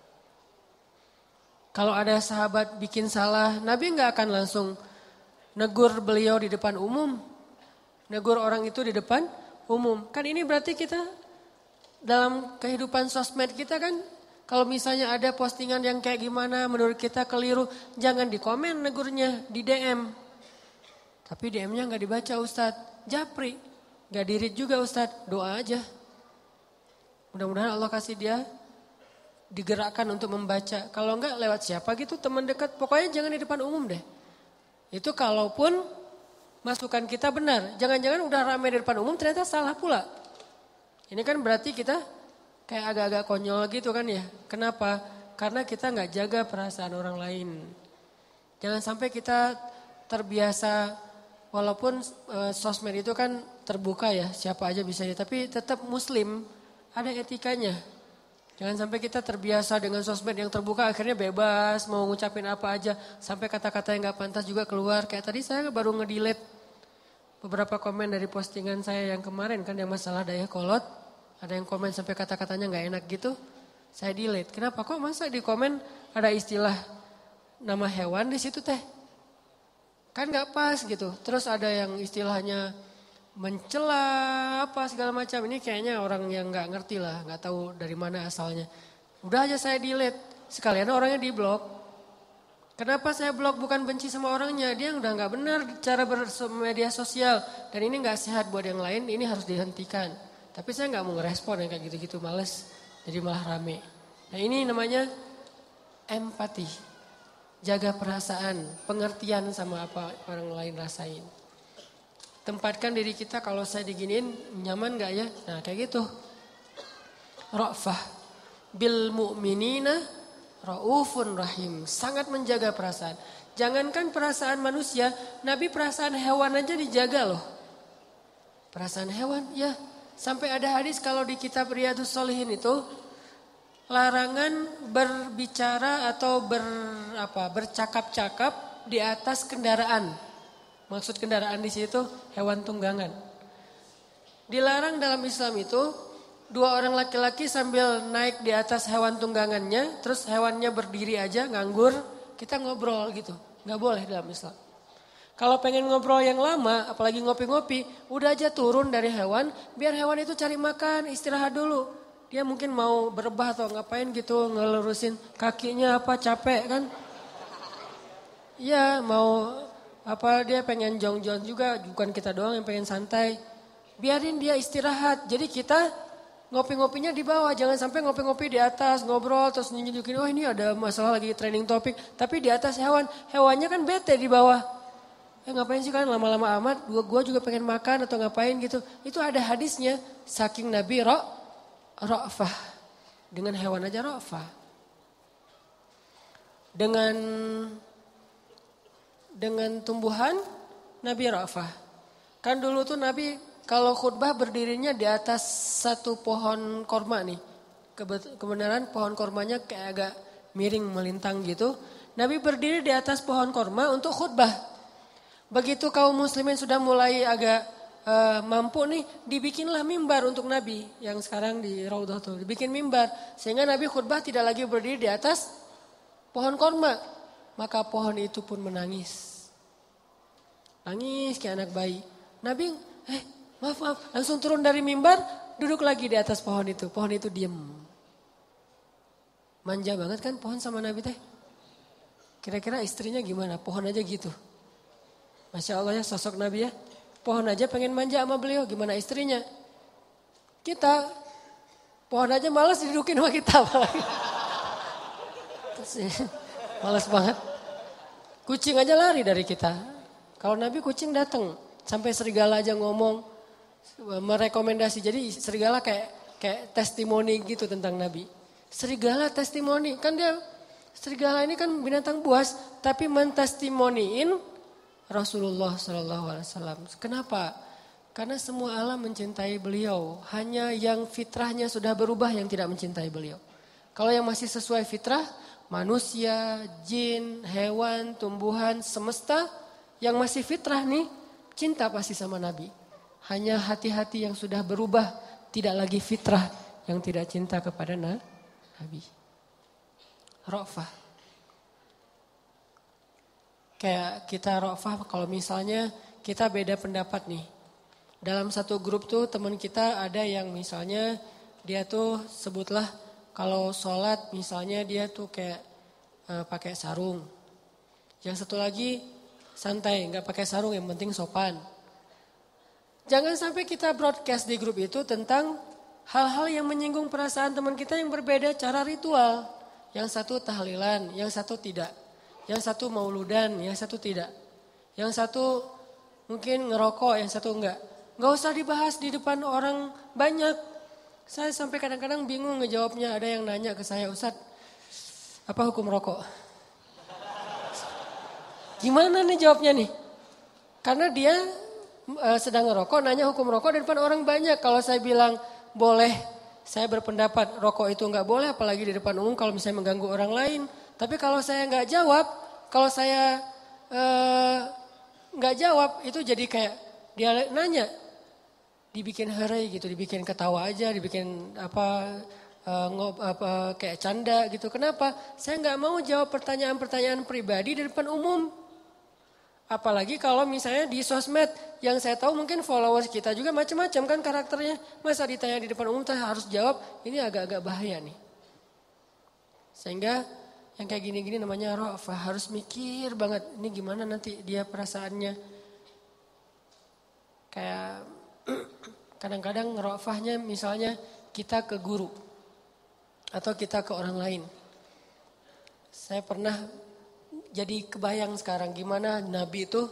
Kalau ada sahabat bikin salah, Nabi gak akan langsung negur beliau di depan umum. Negur orang itu di depan umum. Kan ini berarti kita dalam kehidupan sosmed kita kan, kalau misalnya ada postingan yang kayak gimana menurut kita keliru, jangan di komen negurnya, di D M. Tapi D M-nya gak dibaca Ustadz, japri. Gak dirit juga Ustadz, doa aja. Mudah-mudahan Allah kasih dia digerakkan untuk membaca. Kalau enggak lewat siapa gitu, teman dekat. Pokoknya jangan di depan umum deh. Itu kalaupun masukan kita benar. Jangan-jangan udah ramai di depan umum ternyata salah pula. Ini kan berarti kita kayak agak-agak konyol gitu kan ya. Kenapa? Karena kita gak jaga perasaan orang lain. Jangan sampai kita terbiasa, walaupun e, sosmed itu kan terbuka ya, siapa aja bisa ya. Tapi tetap muslim, ada etikanya. Jangan sampai kita terbiasa dengan sosmed yang terbuka, akhirnya bebas, mau ngucapin apa aja. Sampai kata-kata yang gak pantas juga keluar. Kayak tadi saya baru nge-delete beberapa komen dari postingan saya yang kemarin kan, yang masalah daya kolot. Ada yang komen sampai kata-katanya gak enak gitu. Saya delete. Kenapa kok masa di komen ada istilah nama hewan di situ teh? Kan gak pas gitu. Terus ada yang istilahnya mencela apa segala macam. Ini kayaknya orang yang gak ngerti lah, gak tahu dari mana asalnya. Udah aja saya delete, sekalian orangnya di blok. Kenapa saya blok? Bukan benci sama orangnya, dia udah gak benar cara bermedia sosial. Dan ini gak sehat buat yang lain, ini harus dihentikan. Tapi saya gak mau ngerespon yang kayak gitu-gitu, males. Jadi malah rame. Nah ini namanya empati. Jaga perasaan, pengertian sama apa orang lain rasain. Tempatkan diri kita, kalau saya diginiin nyaman gak ya? Nah kayak gitu. Ra'fah bil mu'minina ra'ufun rahim. Sangat menjaga perasaan. Jangankan perasaan manusia, Nabi perasaan hewan aja dijaga loh. Perasaan hewan ya. Sampai ada hadis kalau di kitab Riyadhus Shalihin itu, larangan berbicara atau ber, apa, bercakap-cakap di atas kendaraan. Maksud kendaraan di situ hewan tunggangan. Dilarang dalam Islam itu dua orang laki-laki sambil naik di atas hewan tunggangannya, terus hewannya berdiri aja nganggur, kita ngobrol gitu. Gak boleh dalam Islam. Kalau pengen ngobrol yang lama, apalagi ngopi-ngopi, udah aja turun dari hewan, biar hewan itu cari makan, istirahat dulu. Dia mungkin mau berebah atau ngapain gitu, ngelurusin kakinya apa, capek kan. Iya mau apa, dia pengen jong-jong juga, bukan kita doang yang pengen santai. Biarin dia istirahat, jadi kita ngopi-ngopinya di bawah, jangan sampai ngopi-ngopi di atas, ngobrol terus nunjukin, oh ini ada masalah lagi training topik. Tapi di atas hewan, hewannya kan bete di bawah. Eh ngapain sih kan lama-lama amat, gua, gua juga pengen makan atau ngapain gitu. Itu ada hadisnya, saking Nabi ro, ra'fah. Dengan hewan aja ra'fah. Dengan dengan tumbuhan, Nabi ra'fah. Kan dulu tuh Nabi kalau khutbah berdirinya di atas satu pohon korma nih. Kebenaran pohon kormanya kayak agak miring melintang gitu. Nabi berdiri di atas pohon korma untuk khutbah. Begitu kaum muslimin sudah mulai agak uh, mampu nih, dibikinlah mimbar untuk Nabi. Yang sekarang di Raudhah tuh, dibikin mimbar. Sehingga Nabi khutbah tidak lagi berdiri di atas pohon korma. Maka pohon itu pun menangis. Nangis kayak anak bayi. Nabi, eh maaf maaf, langsung turun dari mimbar, duduk lagi di atas pohon itu. Pohon itu diem. Manja banget kan pohon sama Nabi teh. Kira-kira istrinya gimana? Pohon aja gitu. Masya Allah ya sosok Nabi ya. Pohon aja pengen manja sama beliau, gimana istrinya? Kita, pohon aja malas didudukin sama kita. Malas banget. Kucing aja lari dari kita. Kalau Nabi kucing datang. Sampai serigala aja ngomong, merekomendasi. Jadi serigala kayak kayak testimoni gitu tentang Nabi. Serigala testimoni, kan dia serigala ini kan binatang buas, tapi mentestimoniin Rasulullah Shallallahu Alaihi Wasallam. Kenapa? Karena semua alam mencintai beliau. Hanya yang fitrahnya sudah berubah yang tidak mencintai beliau. Kalau yang masih sesuai fitrah, manusia, jin, hewan, tumbuhan, semesta, yang masih fitrah nih, cinta pasti sama Nabi. Hanya hati-hati yang sudah berubah, tidak lagi fitrah, yang tidak cinta kepada Nabi. Ra'fah. Kayak kita ra'fah kalau misalnya kita beda pendapat nih. Dalam satu grup tuh teman kita ada yang misalnya dia tuh sebutlah kalau sholat misalnya dia tuh kayak uh, pakai sarung. Yang satu lagi santai nggak pakai sarung yang penting sopan. Jangan sampai kita broadcast di grup itu tentang hal-hal yang menyinggung perasaan teman kita yang berbeda cara ritual. Yang satu tahlilan, yang satu tidak. Yang satu mauludan, yang satu tidak. Yang satu mungkin ngerokok, yang satu enggak. Enggak usah dibahas di depan orang banyak. Saya sampai kadang-kadang bingung ngejawabnya. Ada yang nanya ke saya, Ustadz, apa hukum rokok? Gimana nih jawabnya nih? Karena dia e, sedang ngerokok, nanya hukum rokok di depan orang banyak. Kalau saya bilang boleh, saya berpendapat rokok itu enggak boleh, apalagi di depan umum kalau misalnya mengganggu orang lain. Tapi kalau saya nggak jawab, kalau saya nggak uh, jawab, itu jadi kayak dia nanya, dibikin herai gitu, dibikin ketawa aja, dibikin apa, uh, ngob, apa kayak canda gitu. Kenapa? Saya nggak mau jawab pertanyaan-pertanyaan pribadi di depan umum. Apalagi kalau misalnya di sosmed, yang saya tahu mungkin followers kita juga macam-macam kan karakternya. Masa ditanya di depan umum, saya harus jawab, ini agak-agak bahaya nih. Sehingga yang kayak gini-gini namanya ra'fah, harus mikir banget ini gimana nanti dia perasaannya. Kayak kadang-kadang ra'fahnya misalnya kita ke guru atau kita ke orang lain. Saya pernah jadi kebayang sekarang gimana Nabi itu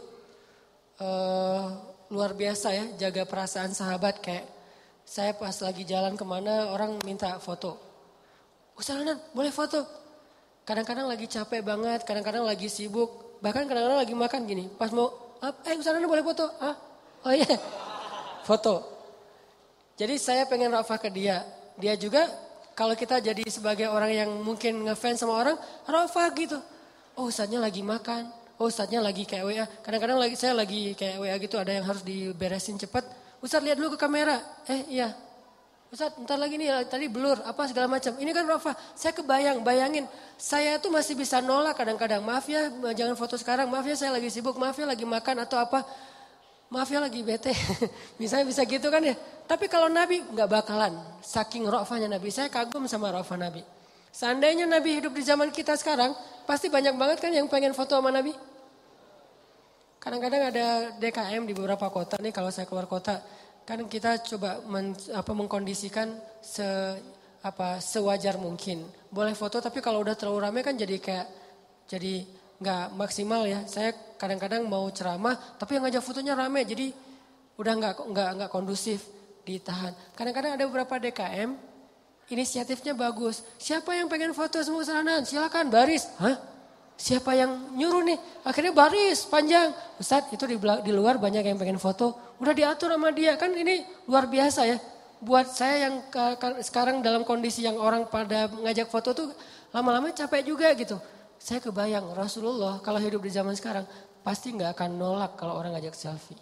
uh, luar biasa ya jaga perasaan sahabat. Kayak saya pas lagi jalan kemana orang minta foto. Ustaz Hanan boleh foto? Kadang-kadang lagi capek banget, kadang-kadang lagi sibuk, bahkan kadang-kadang lagi makan gini. Pas mau, eh Ustaz Hanan boleh foto? Ah, oh iya, foto. Jadi saya pengen ra'fah ke dia. Dia juga kalau kita jadi sebagai orang yang mungkin ngefans sama orang, ra'fah gitu. Oh Ustaznya lagi makan, oh Ustaznya lagi kayak W A. Kadang-kadang lagi saya lagi kayak W A gitu, ada yang harus diberesin cepat. Ustaz lihat dulu ke kamera, eh iya. Ustaz, ntar lagi nih tadi blur, apa segala macam. Ini kan ra'fah, saya kebayang, bayangin. Saya tuh masih bisa nolak kadang-kadang. Maaf ya, jangan foto sekarang. Maaf ya, saya lagi sibuk. Maaf ya, lagi makan atau apa. Maaf ya, lagi bete. Misalnya bisa gitu kan ya. Tapi kalau Nabi nggak bakalan. Saking ra'fahnya Nabi. Saya kagum sama ra'fah Nabi. Seandainya Nabi hidup di zaman kita sekarang, pasti banyak banget kan yang pengen foto sama Nabi. Kadang-kadang ada D K M di beberapa kota nih kalau saya keluar kota. Kan kita coba men, apa, mengkondisikan se, apa, sewajar mungkin. Boleh foto tapi kalau udah terlalu ramai kan jadi kayak jadi nggak maksimal ya. Saya kadang-kadang mau ceramah tapi yang ngajak fotonya ramai jadi udah nggak nggak nggak kondusif, ditahan. Kadang-kadang ada beberapa D K M inisiatifnya bagus. Siapa yang pengen foto semua Hanan? Silakan baris. Hah? Siapa yang nyuruh nih? Akhirnya baris panjang. Ustaz itu di, di luar banyak yang pengen foto. Udah diatur sama dia. Kan ini luar biasa ya. Buat saya yang ke, ke, sekarang dalam kondisi yang orang pada ngajak foto tuh lama-lama capek juga gitu. Saya kebayang Rasulullah kalau hidup di zaman sekarang pasti gak akan nolak kalau orang ngajak selfie.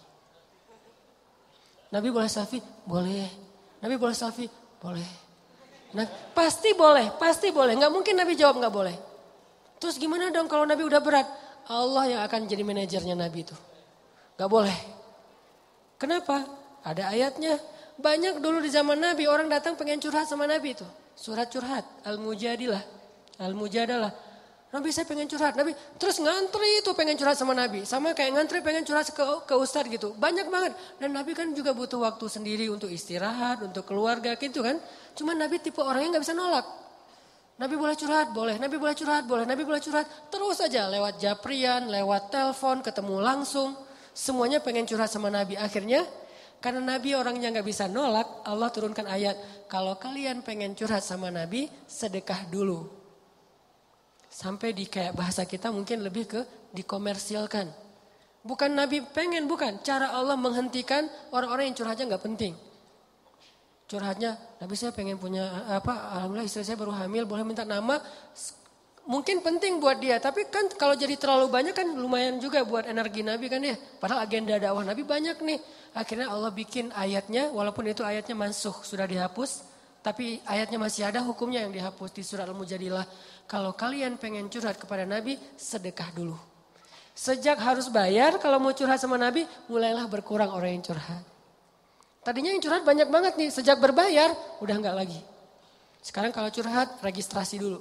Nabi boleh selfie? Boleh. Nabi boleh selfie? Boleh. Nah, pasti boleh, pasti boleh. Gak mungkin Nabi jawab gak boleh. Terus gimana dong kalau Nabi udah berat? Allah yang akan jadi manajernya Nabi itu. Gak boleh. Kenapa? Ada ayatnya. Banyak dulu di zaman Nabi orang datang pengen curhat sama Nabi itu. Surat curhat. Al-Mujadilah. Al-Mujadalah. Nabi saya pengen curhat. Nabi terus ngantri itu pengen curhat sama Nabi. Sama kayak ngantri pengen curhat ke, ke Ustadz gitu. Banyak banget. Dan Nabi kan juga butuh waktu sendiri untuk istirahat, untuk keluarga gitu kan. Cuma Nabi tipe orangnya gak bisa nolak. Nabi boleh curhat, boleh. Nabi boleh curhat, boleh. Nabi boleh curhat. Terus aja lewat japrian, lewat telepon, ketemu langsung. Semuanya pengen curhat sama Nabi. Akhirnya karena Nabi orangnya gak bisa nolak, Allah turunkan ayat. Kalau kalian pengen curhat sama Nabi, sedekah dulu. Sampai di kayak bahasa kita mungkin lebih ke dikomersilkan. Bukan Nabi pengen, bukan. Cara Allah menghentikan orang-orang yang curhatnya gak penting. Curhatnya, Nabi saya pengen punya apa, alhamdulillah istri saya baru hamil, boleh minta nama. Mungkin penting buat dia, tapi kan kalau jadi terlalu banyak kan lumayan juga buat energi Nabi kan ya. Padahal agenda dakwah Nabi banyak nih. Akhirnya Allah bikin ayatnya, walaupun itu ayatnya mansuh, sudah dihapus. Tapi ayatnya masih ada hukumnya yang dihapus di surat Al-Mujadilah. Kalau kalian pengen curhat kepada Nabi, sedekah dulu. Sejak harus bayar, kalau mau curhat sama Nabi, mulailah berkurang orang yang curhat. Tadinya yang curhat banyak banget nih, sejak berbayar, udah enggak lagi. Sekarang kalau curhat, registrasi dulu.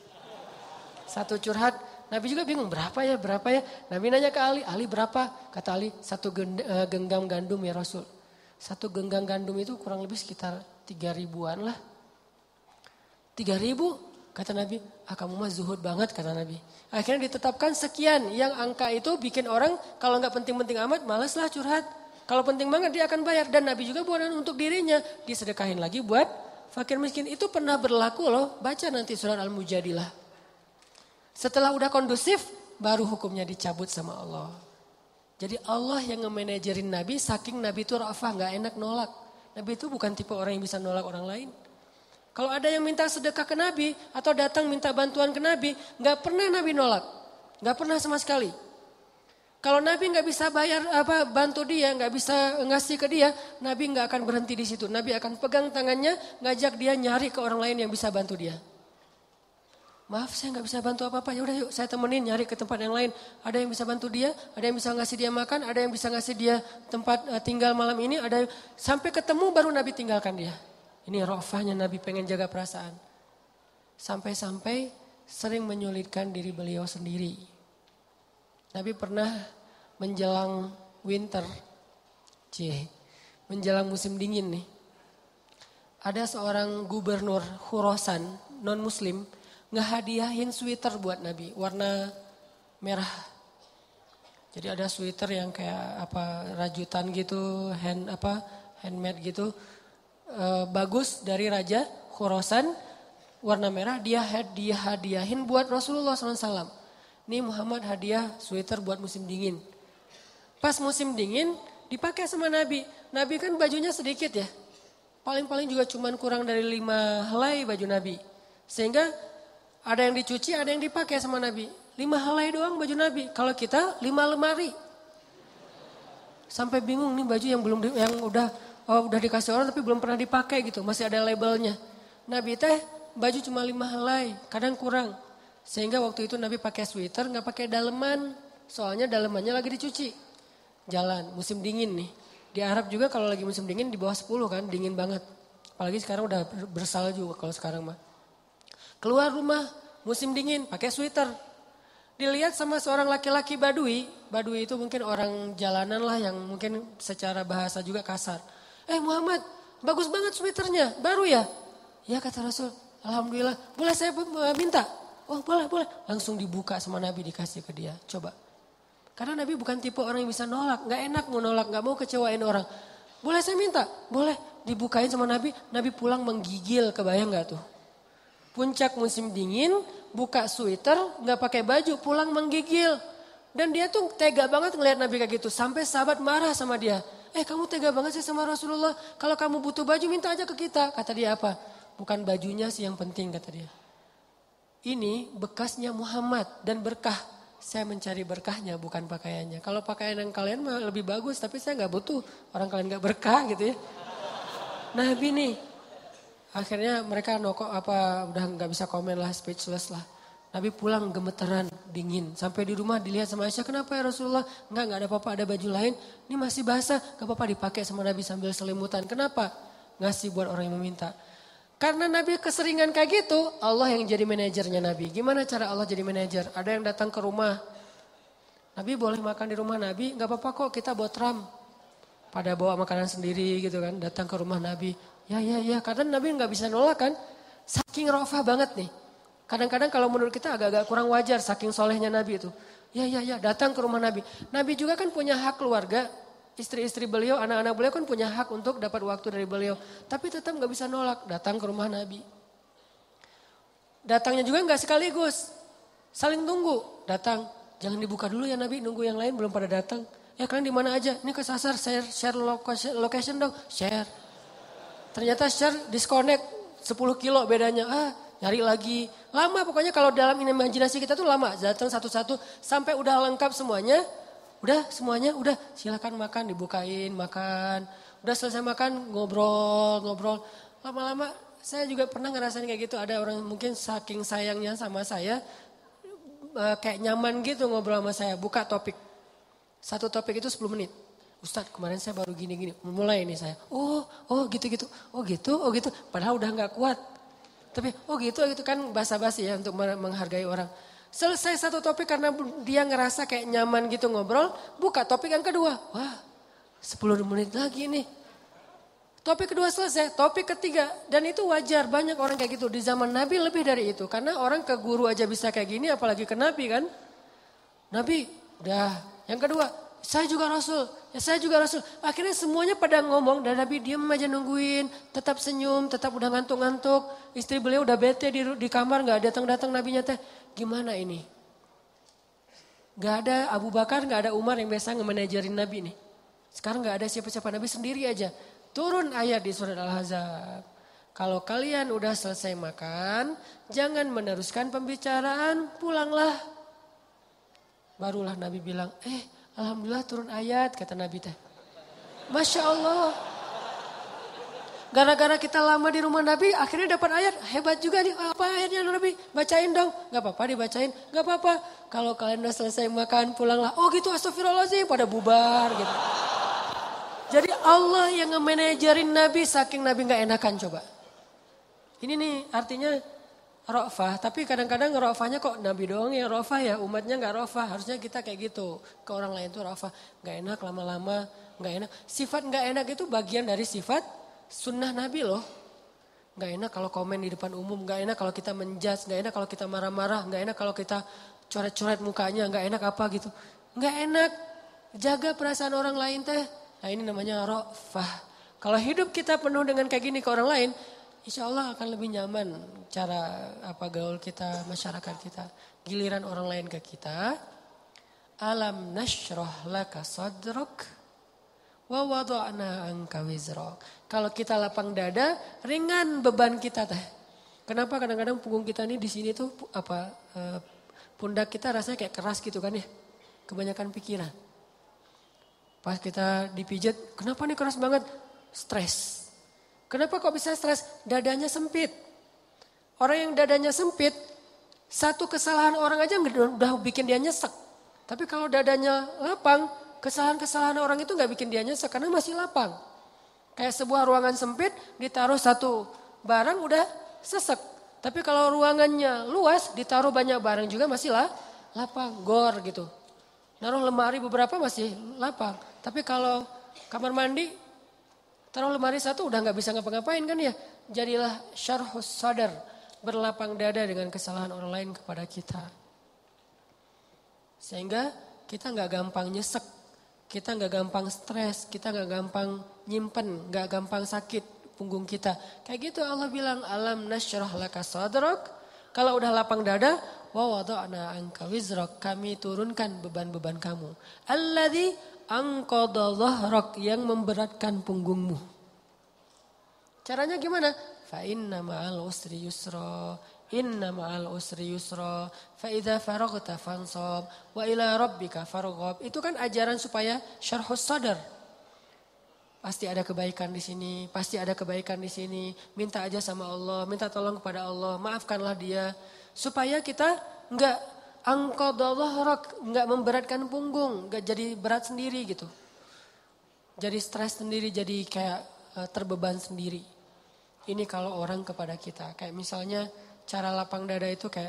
Satu curhat, Nabi juga bingung, berapa ya, berapa ya. Nabi nanya ke Ali, Ali berapa? Kata Ali, satu genggam gandum ya Rasul. Satu genggam gandum itu kurang lebih sekitar tiga ribuan lah. Tiga ribu, kata Nabi, ah kamu mah zuhud banget, kata Nabi. Akhirnya ditetapkan sekian, yang angka itu bikin orang kalau nggak penting-penting amat, malas lah curhat. Kalau penting banget dia akan bayar. Dan Nabi juga buat untuk dirinya, disedekahin lagi buat fakir miskin. Itu pernah berlaku loh, baca nanti surat Al-Mujadilah. Setelah udah kondusif, baru hukumnya dicabut sama Allah. Jadi Allah yang nge-manajerin Nabi, saking Nabi itu rafah, gak enak nolak. Nabi itu bukan tipe orang yang bisa nolak orang lain. Kalau ada yang minta sedekah ke Nabi, atau datang minta bantuan ke Nabi, gak pernah Nabi nolak. Gak pernah sama sekali. Kalau Nabi gak bisa bayar apa bantu dia, gak bisa ngasih ke dia, Nabi gak akan berhenti di situ. Nabi akan pegang tangannya, ngajak dia nyari ke orang lain yang bisa bantu dia. Maaf saya gak bisa bantu apa-apa, ya udah yuk saya temenin nyari ke tempat yang lain. Ada yang bisa bantu dia, ada yang bisa ngasih dia makan, ada yang bisa ngasih dia tempat uh, tinggal malam ini, ada yang, sampai ketemu baru Nabi tinggalkan dia. Ini rofahnya Nabi pengen jaga perasaan. Sampai-sampai sering menyulitkan diri beliau sendiri. Nabi pernah menjelang winter, cie, menjelang musim dingin nih. Ada seorang gubernur Khurasan non muslim ngehadiahin sweater buat Nabi warna merah. Jadi ada sweater yang kayak apa rajutan gitu, hand apa handmade gitu, e, bagus dari Raja Khurasan warna merah. Dia dia hadiahin buat Rasulullah shallallahu alaihi wasallam. Nih Muhammad hadiah sweater buat musim dingin. Pas musim dingin dipakai sama Nabi. Nabi kan bajunya sedikit ya. Paling-paling juga cuman kurang dari lima helai baju Nabi. Sehingga ada yang dicuci, ada yang dipakai sama Nabi. Lima helai doang baju Nabi. Kalau kita lima lemari. Sampai bingung nih baju yang belum di, yang udah oh, udah dikasih orang tapi belum pernah dipakai gitu. Masih ada labelnya. Nabi teh baju cuma lima helai, kadang kurang. Sehingga waktu itu Nabi pakai sweater, nggak pakai daleman. Soalnya dalemannya lagi dicuci. Jalan, musim dingin nih. Di Arab juga kalau lagi musim dingin di bawah sepuluh kan, dingin banget. Apalagi sekarang udah bersalju kalau sekarang mah. Keluar rumah, musim dingin, pakai sweater. Dilihat sama seorang laki-laki badui. Badui itu mungkin orang jalanan lah yang mungkin secara bahasa juga kasar. Eh Muhammad, bagus banget sweaternya, baru ya? Ya kata Rasul, alhamdulillah. Boleh saya minta? Oh boleh, boleh. Langsung dibuka sama Nabi dikasih ke dia. Coba. Karena Nabi bukan tipe orang yang bisa nolak. Gak enak mau nolak, gak mau kecewain orang. Boleh saya minta? Boleh. Dibukain sama Nabi, Nabi pulang menggigil, kebayang gak tuh? Puncak musim dingin, buka sweater, gak pakai baju, pulang menggigil. Dan dia tuh tega banget ngelihat Nabi kayak gitu. Sampai sahabat marah sama dia. Eh kamu tega banget sih sama Rasulullah. Kalau kamu butuh baju minta aja ke kita. Kata dia apa? Bukan bajunya sih yang penting kata dia. Ini bekasnya Muhammad dan berkah. Saya mencari berkahnya bukan pakaiannya. Kalau pakaian yang kalian mah lebih bagus tapi saya gak butuh. Orang kalian gak berkah gitu ya. Nabi nih. Akhirnya mereka nokok apa udah gak bisa komen lah, speechless lah. Nabi pulang gemeteran, dingin. Sampai di rumah dilihat sama Aisyah, kenapa ya Rasulullah? Enggak, gak ada apa-apa, ada baju lain. Ini masih basah, gak apa-apa dipakai sama Nabi sambil selimutan. Kenapa? Ngasih buat orang yang meminta. Karena Nabi keseringan kayak gitu, Allah yang jadi manajernya Nabi. Gimana cara Allah jadi manajer? Ada yang datang ke rumah, Nabi boleh makan di rumah Nabi, gak apa-apa kok kita buat ram. Pada bawa makanan sendiri gitu kan, datang ke rumah Nabi. Ya ya ya, karena Nabi gak bisa nolak kan. Saking rofah banget nih. Kadang-kadang kalau menurut kita agak-agak kurang wajar saking solehnya Nabi itu. Ya ya ya, datang ke rumah Nabi. Nabi juga kan punya hak keluarga. Istri-istri beliau, anak-anak beliau kan punya hak untuk dapat waktu dari beliau. Tapi tetap gak bisa nolak, datang ke rumah Nabi. Datangnya juga gak sekaligus. Saling tunggu, datang. Jangan dibuka dulu ya Nabi, nunggu yang lain belum pada datang. Ya kalian di mana aja? Ini kesasar, share, share location, location dong, share. Ternyata share disconnect sepuluh kilo bedanya. Ah, nyari lagi. Lama pokoknya kalau dalam imajinasi kita tuh lama. Datang satu-satu sampai udah lengkap semuanya. Udah semuanya, udah silakan makan, dibukain, makan. Udah selesai makan, ngobrol, ngobrol. Lama-lama saya juga pernah ngerasain kayak gitu. Ada orang mungkin saking sayangnya sama saya, kayak nyaman gitu ngobrol sama saya. Buka topik. Satu topik itu sepuluh menit. Ustadz kemarin saya baru gini-gini. Mulai ini saya. Oh, oh gitu-gitu. Oh gitu, oh gitu. Padahal udah gak kuat. Tapi oh gitu, gitu kan basa-basi ya untuk menghargai orang. Selesai satu topik karena dia ngerasa kayak nyaman gitu ngobrol. Buka topik yang kedua. Wah sepuluh menit lagi nih. Topik kedua selesai. Topik ketiga. Dan itu wajar banyak orang kayak gitu. Di zaman Nabi lebih dari itu. Karena orang ke guru aja bisa kayak gini apalagi ke Nabi kan. Nabi udah. Yang kedua. Saya juga Rasul. Ya saya juga Rasul. Akhirnya semuanya pada ngomong. Dan Nabi diam aja nungguin. Tetap senyum. Tetap udah ngantuk-ngantuk. Istri beliau udah bete di, di kamar. Gak datang-datang Nabinya teh. Gimana ini? Gak ada Abu Bakar, gak ada Umar yang biasa nge-manajerin Nabi nih. Sekarang gak ada siapa-siapa, Nabi sendiri aja. Turun ayat di surat Al-Ahzab. Kalau kalian udah selesai makan, jangan meneruskan pembicaraan, pulanglah. Barulah Nabi bilang, eh Alhamdulillah turun ayat, kata Nabi teh. Masya Allah. Gara-gara kita lama di rumah Nabi, akhirnya dapat ayat. Hebat juga nih, apa ayatnya Nabi? Bacain dong. Gak apa-apa dibacain, gak apa-apa. Kalau kalian udah selesai makan, pulanglah. Oh gitu, astagfirullahaladzim, pada bubar gitu. Jadi Allah yang nge-manajerin Nabi, saking Nabi gak enakan coba. Ini nih artinya rofah, tapi kadang-kadang rofahnya kok Nabi doang yang rofah ya, umatnya gak rofah. Harusnya kita kayak gitu, ke orang lain tuh rofah. Gak enak lama-lama, gak enak. Sifat gak enak itu bagian dari sifat sunnah Nabi loh. Gak enak kalau komen di depan umum. Gak enak kalau kita menjudge. Gak enak kalau kita marah-marah. Gak enak kalau kita coret-coret mukanya. Gak enak apa gitu. Gak enak. Jaga perasaan orang lain teh. Nah ini namanya rofah. Kalau hidup kita penuh dengan kayak gini ke orang lain. Insya Allah akan lebih nyaman. Cara apa gaul kita, masyarakat kita. Giliran orang lain ke kita. Alam nashrah laka sadrak. Wa wada'na anka wizrak. Kalau kita lapang dada, ringan beban kita teh. Kenapa kadang-kadang punggung kita nih di sini tuh apa uh, pundak kita rasanya kayak keras gitu kan ya. Kebanyakan pikiran. Pas kita dipijat, kenapa nih keras banget? Stres. Kenapa kok bisa stres? Dadanya sempit. Orang yang dadanya sempit, satu kesalahan orang aja udah bikin dia nyesek. Tapi kalau dadanya lapang, kesalahan-kesalahan orang itu gak bikin dia nyesek karena masih lapang. Kayak sebuah ruangan sempit ditaruh satu barang udah sesek. Tapi kalau ruangannya luas ditaruh banyak barang juga masih lah, lapang, gor gitu. Naruh lemari beberapa masih lapang. Tapi kalau kamar mandi taruh lemari satu udah gak bisa ngapa-ngapain kan ya. Jadilah syarhus sadar, berlapang dada dengan kesalahan orang lain kepada kita. Sehingga kita gak gampang nyesek. Kita gak gampang stres, kita gak gampang nyimpen, gak gampang sakit punggung kita. Kayak gitu Allah bilang, alam nasyrah laka sadrak. Kalau udah lapang dada, wa wada'na anka wizrak. Kami turunkan beban-beban kamu. Alladzi anqadha dhahrak, yang memberatkan punggungmu. Caranya gimana? Fa inna ma'al usri yusra. Inna ma'al usri yusra, fa idza faraghta fansab, wa ila rabbika farghab. Itu kan ajaran supaya syarhus sadar. Pasti ada kebaikan di sini, pasti ada kebaikan di sini. Minta aja sama Allah, minta tolong kepada Allah, maafkanlah dia supaya kita enggak angqadallah, enggak memberatkan punggung, enggak jadi berat sendiri gitu. Jadi stres sendiri, jadi kayak uh, terbeban sendiri. Ini kalau orang kepada kita. Kayak misalnya cara lapang dada itu kayak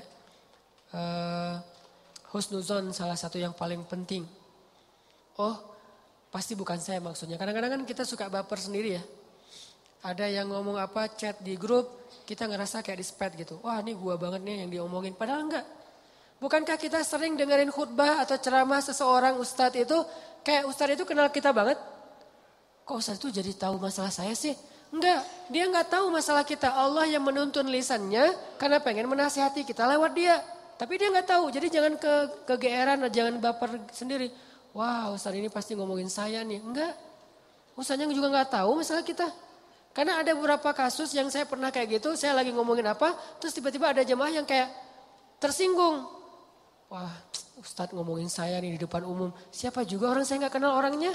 uh, husnuzon salah satu yang paling penting. Oh pasti bukan saya maksudnya. Kadang-kadang kan kita suka baper sendiri ya. Ada yang ngomong apa chat di grup, kita ngerasa kayak di spam gitu. Wah ini gua banget nih yang diomongin. Padahal enggak. Bukankah kita sering dengerin khutbah atau ceramah seseorang ustadz itu, kayak ustadz itu kenal kita banget? Kok ustadz itu jadi tahu masalah saya sih? Enggak, dia enggak tahu masalah kita. Allah yang menuntun lisannya karena pengen menasihati kita lewat dia. Tapi dia enggak tahu, jadi jangan ke kegeeran, jangan baper sendiri. Wah ustadz ini pasti ngomongin saya nih. Enggak, ustadznya juga enggak tahu masalah kita. Karena ada beberapa kasus yang saya pernah kayak gitu, saya lagi ngomongin apa, terus tiba-tiba ada jemaah yang kayak tersinggung. Wah ustadz ngomongin saya nih di depan umum. Siapa juga orang saya gak kenal orangnya.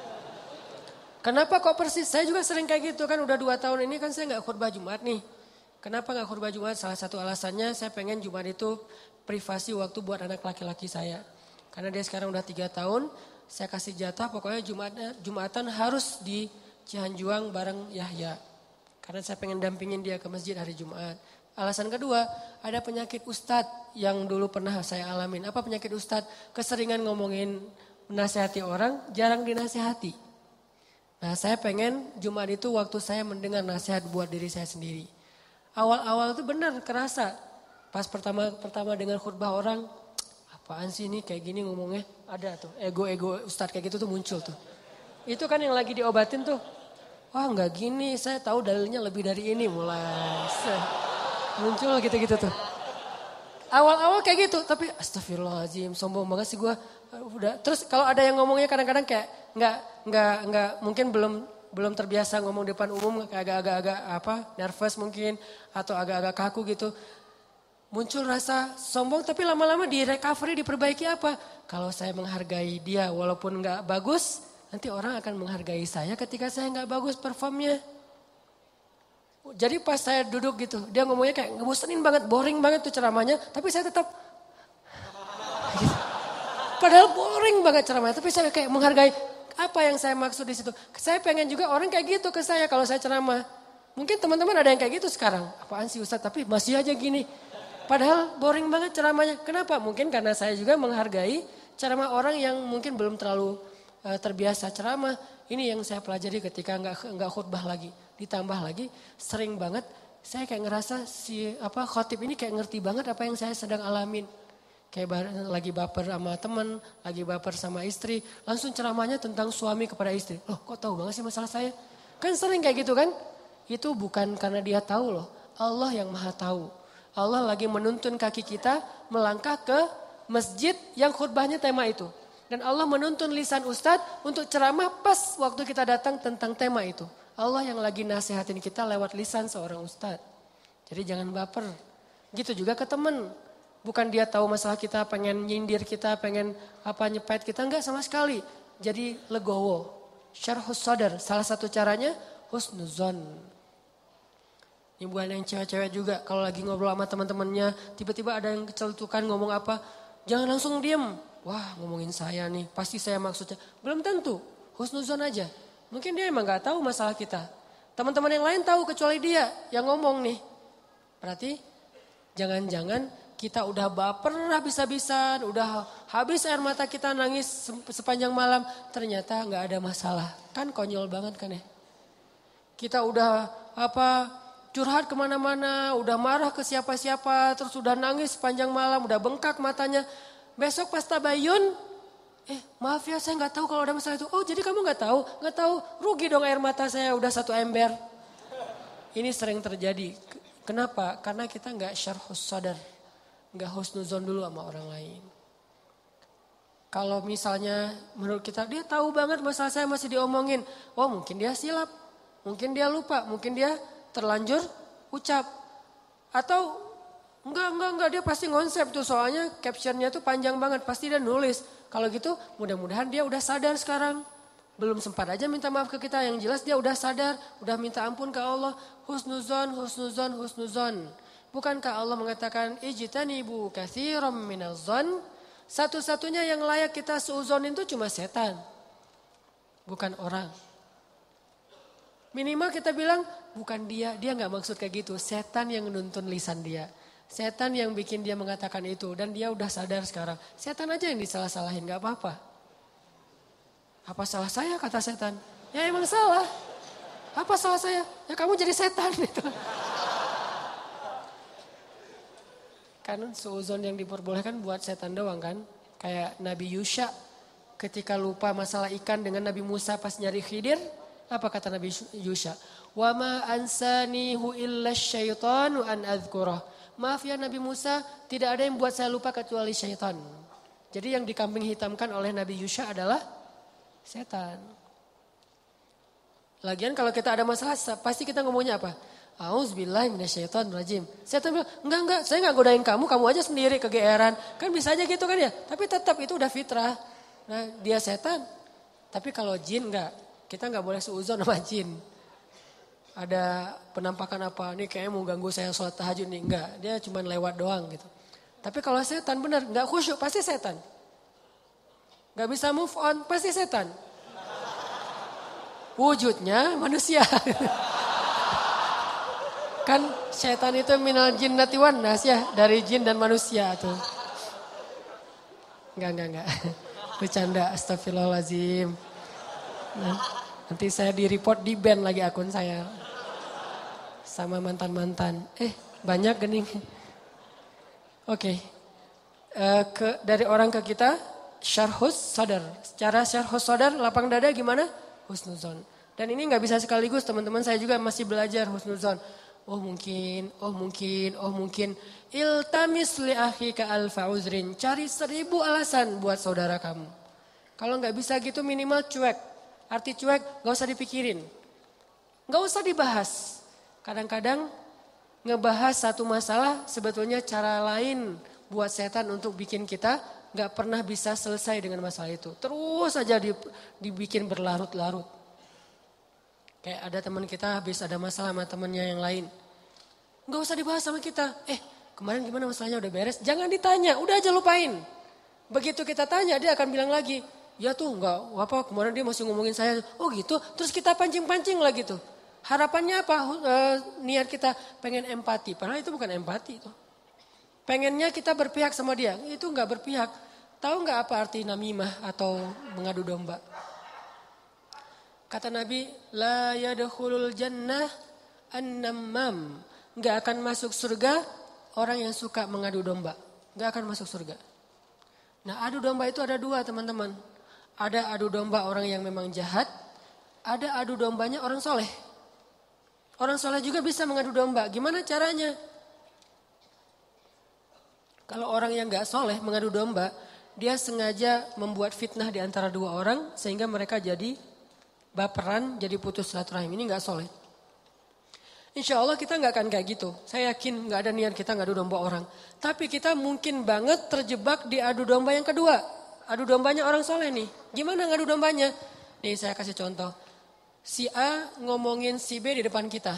Kenapa kok persis? Saya juga sering kayak gitu kan. Udah dua tahun ini kan saya gak khutbah Jumat nih. Kenapa gak khutbah Jumat? Salah satu alasannya saya pengen Jumat itu privasi waktu buat anak laki-laki saya. Karena dia sekarang udah tiga tahun. Saya kasih jatah pokoknya Jumat, Jumatan harus di Cihanjuang bareng Yahya. Karena saya pengen dampingin dia ke masjid hari Jumat. Alasan kedua, ada penyakit ustadz yang dulu pernah saya alamin. Apa penyakit ustadz? Keseringan ngomongin menasihati orang, jarang dinasihati. Nah saya pengen Jumat itu waktu saya mendengar nasihat buat diri saya sendiri. Awal-awal itu benar kerasa. Pas pertama pertama dengar khutbah orang, apaan sih ini kayak gini ngomongnya? Ada tuh, ego-ego ustadz kayak gitu tuh muncul tuh. Itu kan yang lagi diobatin tuh. Wah enggak gini, saya tahu dalilnya lebih dari ini mulai. Muncul gitu-gitu tuh. Awal-awal kayak gitu, tapi astagfirullahaladzim, sombong banget sih gue. Udah. Terus kalau ada yang ngomongnya kadang-kadang kayak nggak nggak nggak mungkin belum belum terbiasa ngomong depan umum, kayak agak-agak apa nervous mungkin atau agak-agak kaku gitu. Muncul rasa sombong, tapi lama-lama di recovery diperbaiki apa? Kalau saya menghargai dia walaupun nggak bagus, nanti orang akan menghargai saya ketika saya nggak bagus performnya. Jadi pas saya duduk gitu, dia ngomongnya kayak ngebosenin banget, boring banget tuh ceramahnya, tapi saya tetap gitu. Padahal boring banget ceramahnya, tapi saya kayak menghargai apa yang saya maksud di situ. Saya pengen juga orang kayak gitu ke saya kalau saya ceramah. Mungkin teman-teman ada yang kayak gitu sekarang. Apaan sih Ustadz, tapi masih aja gini. Padahal boring banget ceramahnya. Kenapa? Mungkin karena saya juga menghargai ceramah orang yang mungkin belum terlalu uh, terbiasa ceramah. Ini yang saya pelajari ketika nggak nggak khutbah lagi. Ditambah lagi sering banget saya kayak ngerasa si apa khotib ini kayak ngerti banget apa yang saya sedang alamin. Kayak lagi baper sama teman, lagi baper sama istri, langsung ceramahnya tentang suami kepada istri. Loh kok tahu banget sih masalah saya? Kan sering kayak gitu kan? Itu bukan karena dia tahu loh, Allah yang maha tahu. Allah lagi menuntun kaki kita melangkah ke masjid yang khutbahnya tema itu. Dan Allah menuntun lisan ustadz untuk ceramah pas waktu kita datang tentang tema itu. Allah yang lagi nasihatin kita lewat lisan seorang ustadz. Jadi jangan baper. Gitu juga ke teman. Bukan dia tahu masalah kita, pengen nyindir kita, pengen apa nyepet kita. Enggak sama sekali. Jadi legowo. Syarhus sadar. Salah satu caranya husnuzon. Ini bukan yang cewek-cewek juga. Kalau lagi ngobrol sama teman-temannya, tiba-tiba ada yang kecelutukan ngomong apa. Jangan langsung diem. Wah ngomongin saya nih, pasti saya maksudnya. Belum tentu. Husnuzon aja. Mungkin dia emang gak tahu masalah kita. Teman-teman yang lain tahu kecuali dia yang ngomong nih. Berarti jangan-jangan kita udah baper habis-habisan. Udah habis air mata kita nangis sepanjang malam. Ternyata gak ada masalah. Kan konyol banget kan ya. Kita udah apa curhat kemana-mana. Udah marah ke siapa-siapa. Terus udah nangis sepanjang malam. Udah bengkak matanya. Besok pas tabayun. Eh maaf ya saya gak tahu kalau ada masalah itu. Oh jadi kamu gak tahu? Gak tahu, rugi dong air mata saya udah satu ember. Ini sering terjadi. Kenapa? Karena kita gak syarhus sadar. Gak husnuzon dulu sama orang lain. Kalau misalnya menurut kita dia tahu banget masalah saya masih diomongin. Oh mungkin dia silap. Mungkin dia lupa. Mungkin dia terlanjur ucap. Atau enggak, enggak, enggak. Dia pasti ngonsep tuh soalnya captionnya tuh panjang banget. Pasti dia nulis. Kalau gitu mudah-mudahan dia udah sadar sekarang. Belum sempat aja minta maaf ke kita. Yang jelas dia udah sadar. Udah minta ampun ke Allah. Husnuzon, husnuzon, husnuzon. Bukankah Allah mengatakan ijtanibu katsiran minaz-zon? Satu-satunya yang layak kita seuzon itu cuma setan. Bukan orang. Minimal kita bilang bukan dia, dia gak maksud kayak gitu. Setan yang nuntun lisan dia. Setan yang bikin dia mengatakan itu. Dan dia udah sadar sekarang. Setan aja yang disalah-salahin, gak apa-apa. Apa salah saya kata setan? Ya emang salah. Apa salah saya? Ya kamu jadi setan gitu. Kan suuzon yang diperbolehkan buat setan doang kan. Kayak Nabi Yusha ketika lupa masalah ikan dengan Nabi Musa pas nyari Khidir. Apa kata Nabi Yusha? Wa ma ansanihu illa syaitanu an adzkurah. Maaf ya Nabi Musa, tidak ada yang buat saya lupa kecuali syaitan. Jadi yang dikambing hitamkan oleh Nabi Yusha adalah setan. Lagian kalau kita ada masalah pasti kita ngomongnya apa? Auzubillahi minasyaitonirrajim. Setan bilang, enggak enggak, saya enggak godain kamu, kamu aja sendiri kegeeran. Kan bisa aja gitu kan ya. Tapi tetap itu udah fitrah. Nah, dia setan. Tapi kalau jin enggak. Kita nggak boleh suuzon sama jin. Ada penampakan apa, nih kayaknya mau ganggu saya sholat tahajud nih. Enggak, dia cuma lewat doang gitu. Tapi kalau setan benar, nggak khusyuk, pasti setan. Nggak bisa move on, pasti setan. Wujudnya manusia. Kan setan itu minal jinnati wan nas ya, dari jin dan manusia tuh. Enggak, enggak, enggak. Bercanda, astagfirullahaladzim. Nah, nanti saya di report di ban lagi akun saya. Sama mantan-mantan. Eh banyak gening. Oke. Okay. Uh, ke, dari orang ke kita. Syarhus sadar. Cara syarhus sadar lapang dada gimana? Husnuzon. Dan ini gak bisa sekaligus teman-teman, saya juga masih belajar husnuzon. Oh mungkin, oh mungkin, oh mungkin. Iltamis li akhika alfa uzrin. Cari seribu alasan buat saudara kamu. Kalau gak bisa gitu minimal cuek. Arti cuek gak usah dipikirin. Gak usah dibahas. Kadang-kadang ngebahas satu masalah sebetulnya cara lain buat setan untuk bikin kita gak pernah bisa selesai dengan masalah itu. Terus aja dibikin berlarut-larut. Kayak ada teman kita habis ada masalah sama temannya yang lain. Gak usah dibahas sama kita. Eh kemarin gimana masalahnya udah beres? Jangan ditanya, udah aja lupain. Begitu kita tanya dia akan bilang lagi. Ya tuh enggak, apa kemarin dia masih ngomongin saya. Oh gitu, terus kita pancing-pancing lah gitu. Harapannya apa? E, niat kita pengen empati. Padahal itu bukan empati itu. Pengennya kita berpihak sama dia. Itu enggak berpihak. Tahu enggak apa arti namimah atau mengadu domba? Kata Nabi, la yadkhulul jannah an-nammam. Enggak akan masuk surga orang yang suka mengadu domba. Enggak akan masuk surga. Nah adu domba itu ada dua teman-teman. Ada adu domba orang yang memang jahat. Ada adu dombanya orang soleh. Orang soleh juga bisa mengadu domba. Gimana caranya? Kalau orang yang gak soleh mengadu domba. Dia sengaja membuat fitnah di antara dua orang. Sehingga mereka jadi baperan. Jadi putus silaturahim. Ini gak soleh. Insya Allah kita gak akan kayak gitu. Saya yakin gak ada niat kita ngadu domba orang. Tapi kita mungkin banget terjebak di adu domba yang kedua. Adu dombanya orang soleh nih. Gimana ngadu dombanya? Nih saya kasih contoh. Si A ngomongin si B di depan kita.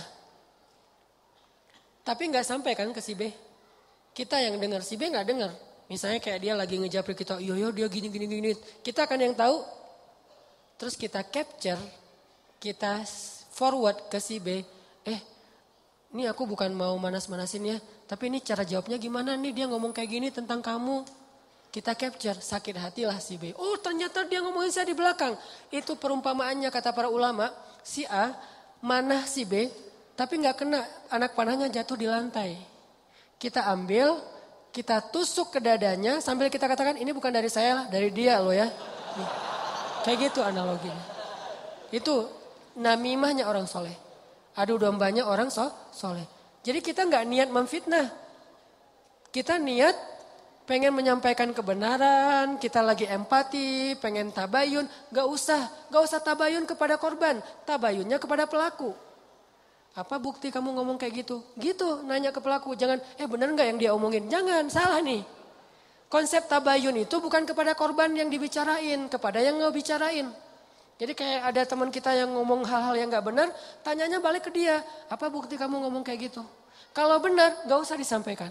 Tapi gak sampai kan ke si B. Kita yang dengar, si B gak dengar. Misalnya kayak dia lagi ngejapri kita. Iya iya dia gini gini gini. Kita kan yang tahu. Terus kita capture. Kita forward ke si B. Eh ini aku bukan mau manas-manasin ya. Tapi ini cara jawabnya gimana nih. Dia ngomong kayak gini tentang kamu. Kita capture, sakit hatilah si B. Oh ternyata dia ngomongin saya di belakang. Itu perumpamaannya kata para ulama. Si A manah si B. Tapi gak kena, anak panahnya jatuh di lantai. Kita ambil, kita tusuk ke dadanya. Sambil kita katakan ini bukan dari saya, dari dia loh ya. Nih. Kayak gitu analoginya. Itu namimahnya orang soleh. Adu dombanya orang so, soleh. Jadi kita gak niat memfitnah. Kita niat pengen menyampaikan kebenaran, kita lagi empati, pengen tabayun. Gak usah, gak usah tabayun kepada korban. Tabayunnya kepada pelaku. Apa bukti kamu ngomong kayak gitu? Gitu, nanya ke pelaku. Jangan, eh bener gak yang dia omongin? Jangan, salah nih. Konsep tabayun itu bukan kepada korban yang dibicarain, kepada yang ngebicarain. Jadi kayak ada teman kita yang ngomong hal-hal yang gak benar, tanyanya balik ke dia. Apa bukti kamu ngomong kayak gitu? Kalau benar, gak usah disampaikan.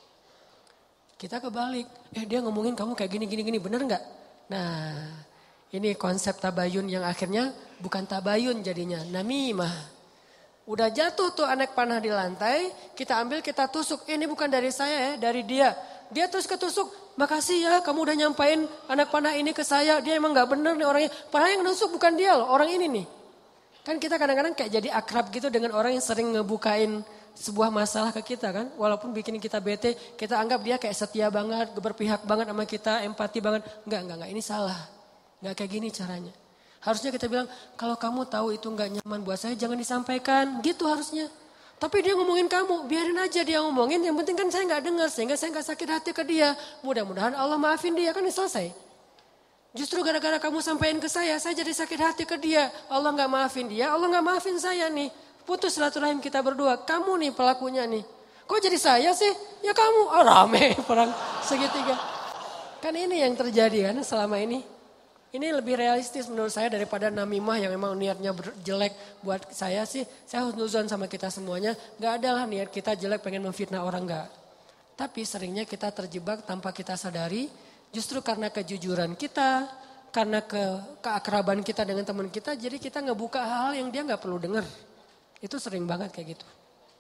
Kita kebalik, eh dia ngomongin kamu kayak gini, gini, gini, bener gak? Nah, Ini konsep tabayun yang akhirnya bukan tabayun jadinya, namimah. Udah jatuh tuh anak panah di lantai, kita ambil kita tusuk. Eh, ini bukan dari saya ya, dari dia. Dia terus ketusuk, makasih ya kamu udah nyampain anak panah ini ke saya. Dia emang gak bener nih orangnya. Padahal yang nusuk bukan dia loh, orang ini nih. Kan kita kadang-kadang kayak jadi akrab gitu dengan orang yang sering ngebukain sebuah masalah ke kita kan. Walaupun bikin kita bete, kita anggap dia kayak setia banget, berpihak banget sama kita, empati banget. Enggak, enggak, enggak, ini salah. Enggak kayak gini caranya. Harusnya kita bilang, kalau kamu tahu itu enggak nyaman buat saya, jangan disampaikan. Gitu harusnya. Tapi dia ngomongin kamu, biarin aja dia ngomongin. Yang penting kan saya enggak dengar, sehingga saya enggak sakit hati ke dia. Mudah-mudahan Allah maafin dia, kan selesai. Justru gara-gara kamu sampaikan ke saya, saya jadi sakit hati ke dia. Allah enggak maafin dia, Allah enggak maafin saya nih. Putus silaturahim kita berdua, kamu nih pelakunya nih. Kok jadi saya sih? Ya kamu, oh rame perang segitiga. Kan ini yang terjadi kan selama ini. Ini lebih realistis menurut saya daripada namimah yang memang niatnya jelek buat saya sih. Saya husnuzon sama kita semuanya. Gak ada lah niat kita jelek pengen memfitnah orang, gak. Tapi seringnya kita terjebak tanpa kita sadari. Justru karena kejujuran kita, karena ke, keakraban kita dengan teman kita. Jadi kita ngebuka hal-hal yang dia gak perlu dengar. Itu sering banget kayak gitu.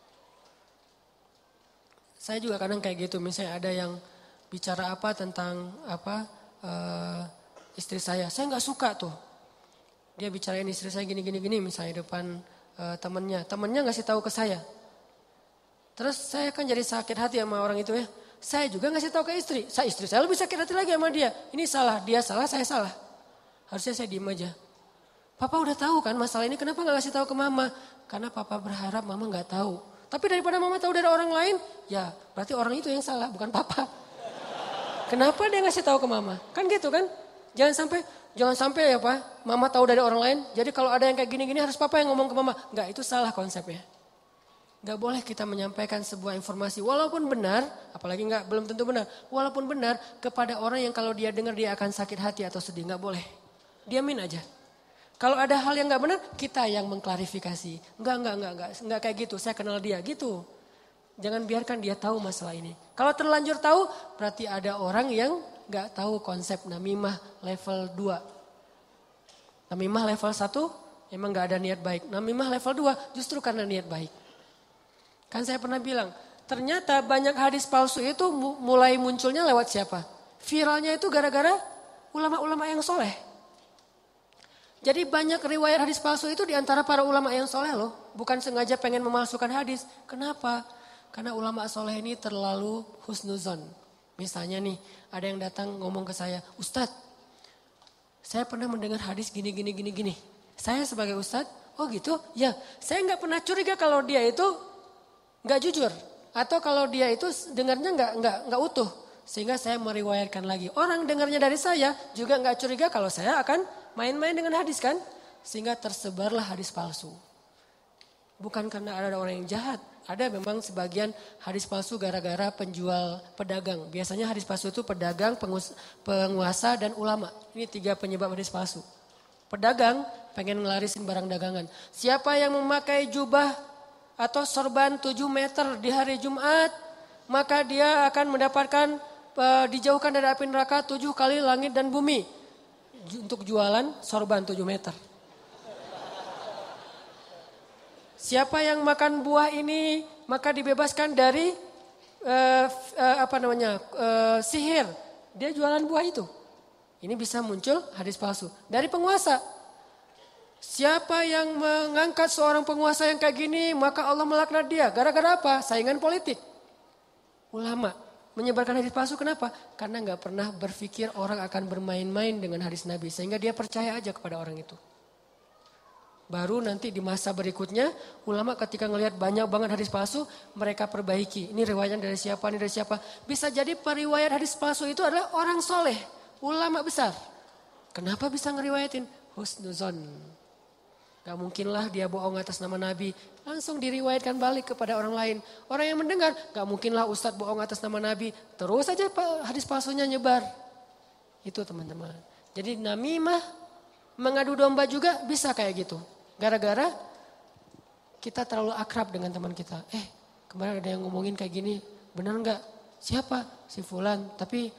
Saya juga kadang kayak gitu. Misalnya ada yang bicara apa tentang apa... Uh, istri saya, saya nggak suka tuh. Dia bicarain istri saya gini-gini-gini misalnya depan uh, temennya. Temennya ngasih tahu ke saya. Terus saya kan jadi sakit hati sama orang itu ya. Saya juga ngasih tahu ke istri. Saya istri saya lebih sakit hati lagi sama dia. Ini salah, dia salah, saya salah. Harusnya saya diem aja. Papa udah tahu kan masalah ini, kenapa nggak ngasih tahu ke mama? Karena papa berharap mama nggak tahu. Tapi daripada mama tahu dari orang lain, ya berarti orang itu yang salah, bukan papa. Kenapa dia ngasih tahu ke mama? Kan gitu kan? Jangan sampai, jangan sampai ya Pak, mama tahu dari orang lain. Jadi kalau ada yang kayak gini-gini harus papa yang ngomong ke mama. Enggak, itu salah konsepnya. Enggak boleh kita menyampaikan sebuah informasi walaupun benar, apalagi enggak belum tentu benar. Walaupun benar kepada orang yang kalau dia dengar dia akan sakit hati atau sedih, enggak boleh. Diamin aja. Kalau ada hal yang enggak benar, kita yang mengklarifikasi. Enggak, enggak, enggak, enggak, enggak kayak gitu. Saya kenal dia gitu. Jangan biarkan dia tahu masalah ini. Kalau terlanjur tahu, berarti ada orang yang gak tahu konsep namimah level dua. Namimah level satu emang gak ada niat baik. Namimah level dua justru karena niat baik. Kan saya pernah bilang, ternyata banyak hadis palsu itu mulai munculnya lewat siapa? Viralnya itu gara-gara ulama-ulama yang soleh. Jadi banyak riwayat hadis palsu itu diantara para ulama yang soleh loh. Bukan sengaja pengen memalsukan hadis. Kenapa? Karena ulama soleh ini terlalu husnuzon. Misalnya nih, ada yang datang ngomong ke saya, Ustadz, saya pernah mendengar hadis gini, gini, gini, gini. Saya sebagai Ustadz, oh gitu? Ya, saya nggak pernah curiga kalau dia itu nggak jujur. Atau kalau dia itu dengarnya nggak nggak nggak utuh. Sehingga saya meriwayatkan lagi. Orang dengarnya dari saya juga nggak curiga kalau saya akan main-main dengan hadis kan. Sehingga tersebarlah hadis palsu. Bukan karena ada orang yang jahat. Ada memang sebagian hadis palsu gara-gara penjual pedagang. Biasanya hadis palsu itu pedagang, penguasa dan ulama. Ini tiga penyebab hadis palsu. Pedagang pengen ngelarisin barang dagangan. Siapa yang memakai jubah atau sorban tujuh meter di hari Jumat, maka dia akan mendapatkan uh, dijauhkan dari api neraka tujuh kali langit dan bumi. Untuk jualan sorban tujuh meter. Siapa yang makan buah ini maka dibebaskan dari uh, uh, apa namanya uh, sihir. Dia jualan buah itu. Ini bisa muncul hadis palsu dari penguasa. Siapa yang mengangkat seorang penguasa yang kayak gini maka Allah melaknat dia. Gara-gara apa? Saingan politik. Ulama menyebarkan hadis palsu kenapa? Karena nggak pernah berpikir orang akan bermain-main dengan hadis Nabi sehingga dia percaya aja kepada orang itu. Baru nanti di masa berikutnya ulama ketika ngelihat banyak banget hadis palsu mereka perbaiki. Ini riwayat dari siapa, ini dari siapa. Bisa jadi periwayat hadis palsu itu adalah orang soleh, ulama besar. Kenapa bisa ngeriwayatin? Husnuzon. Gak mungkinlah dia bohong atas nama Nabi. Langsung diriwayatkan balik kepada orang lain. Orang yang mendengar gak mungkinlah ustadz bohong atas nama Nabi. Terus saja hadis palsunya nyebar. Itu teman-teman. Jadi namimah mengadu domba juga bisa kayak gitu. Gara-gara kita terlalu akrab dengan teman kita. Eh kemarin ada yang ngomongin kayak gini, benar nggak? Siapa? Si Fulan. Tapi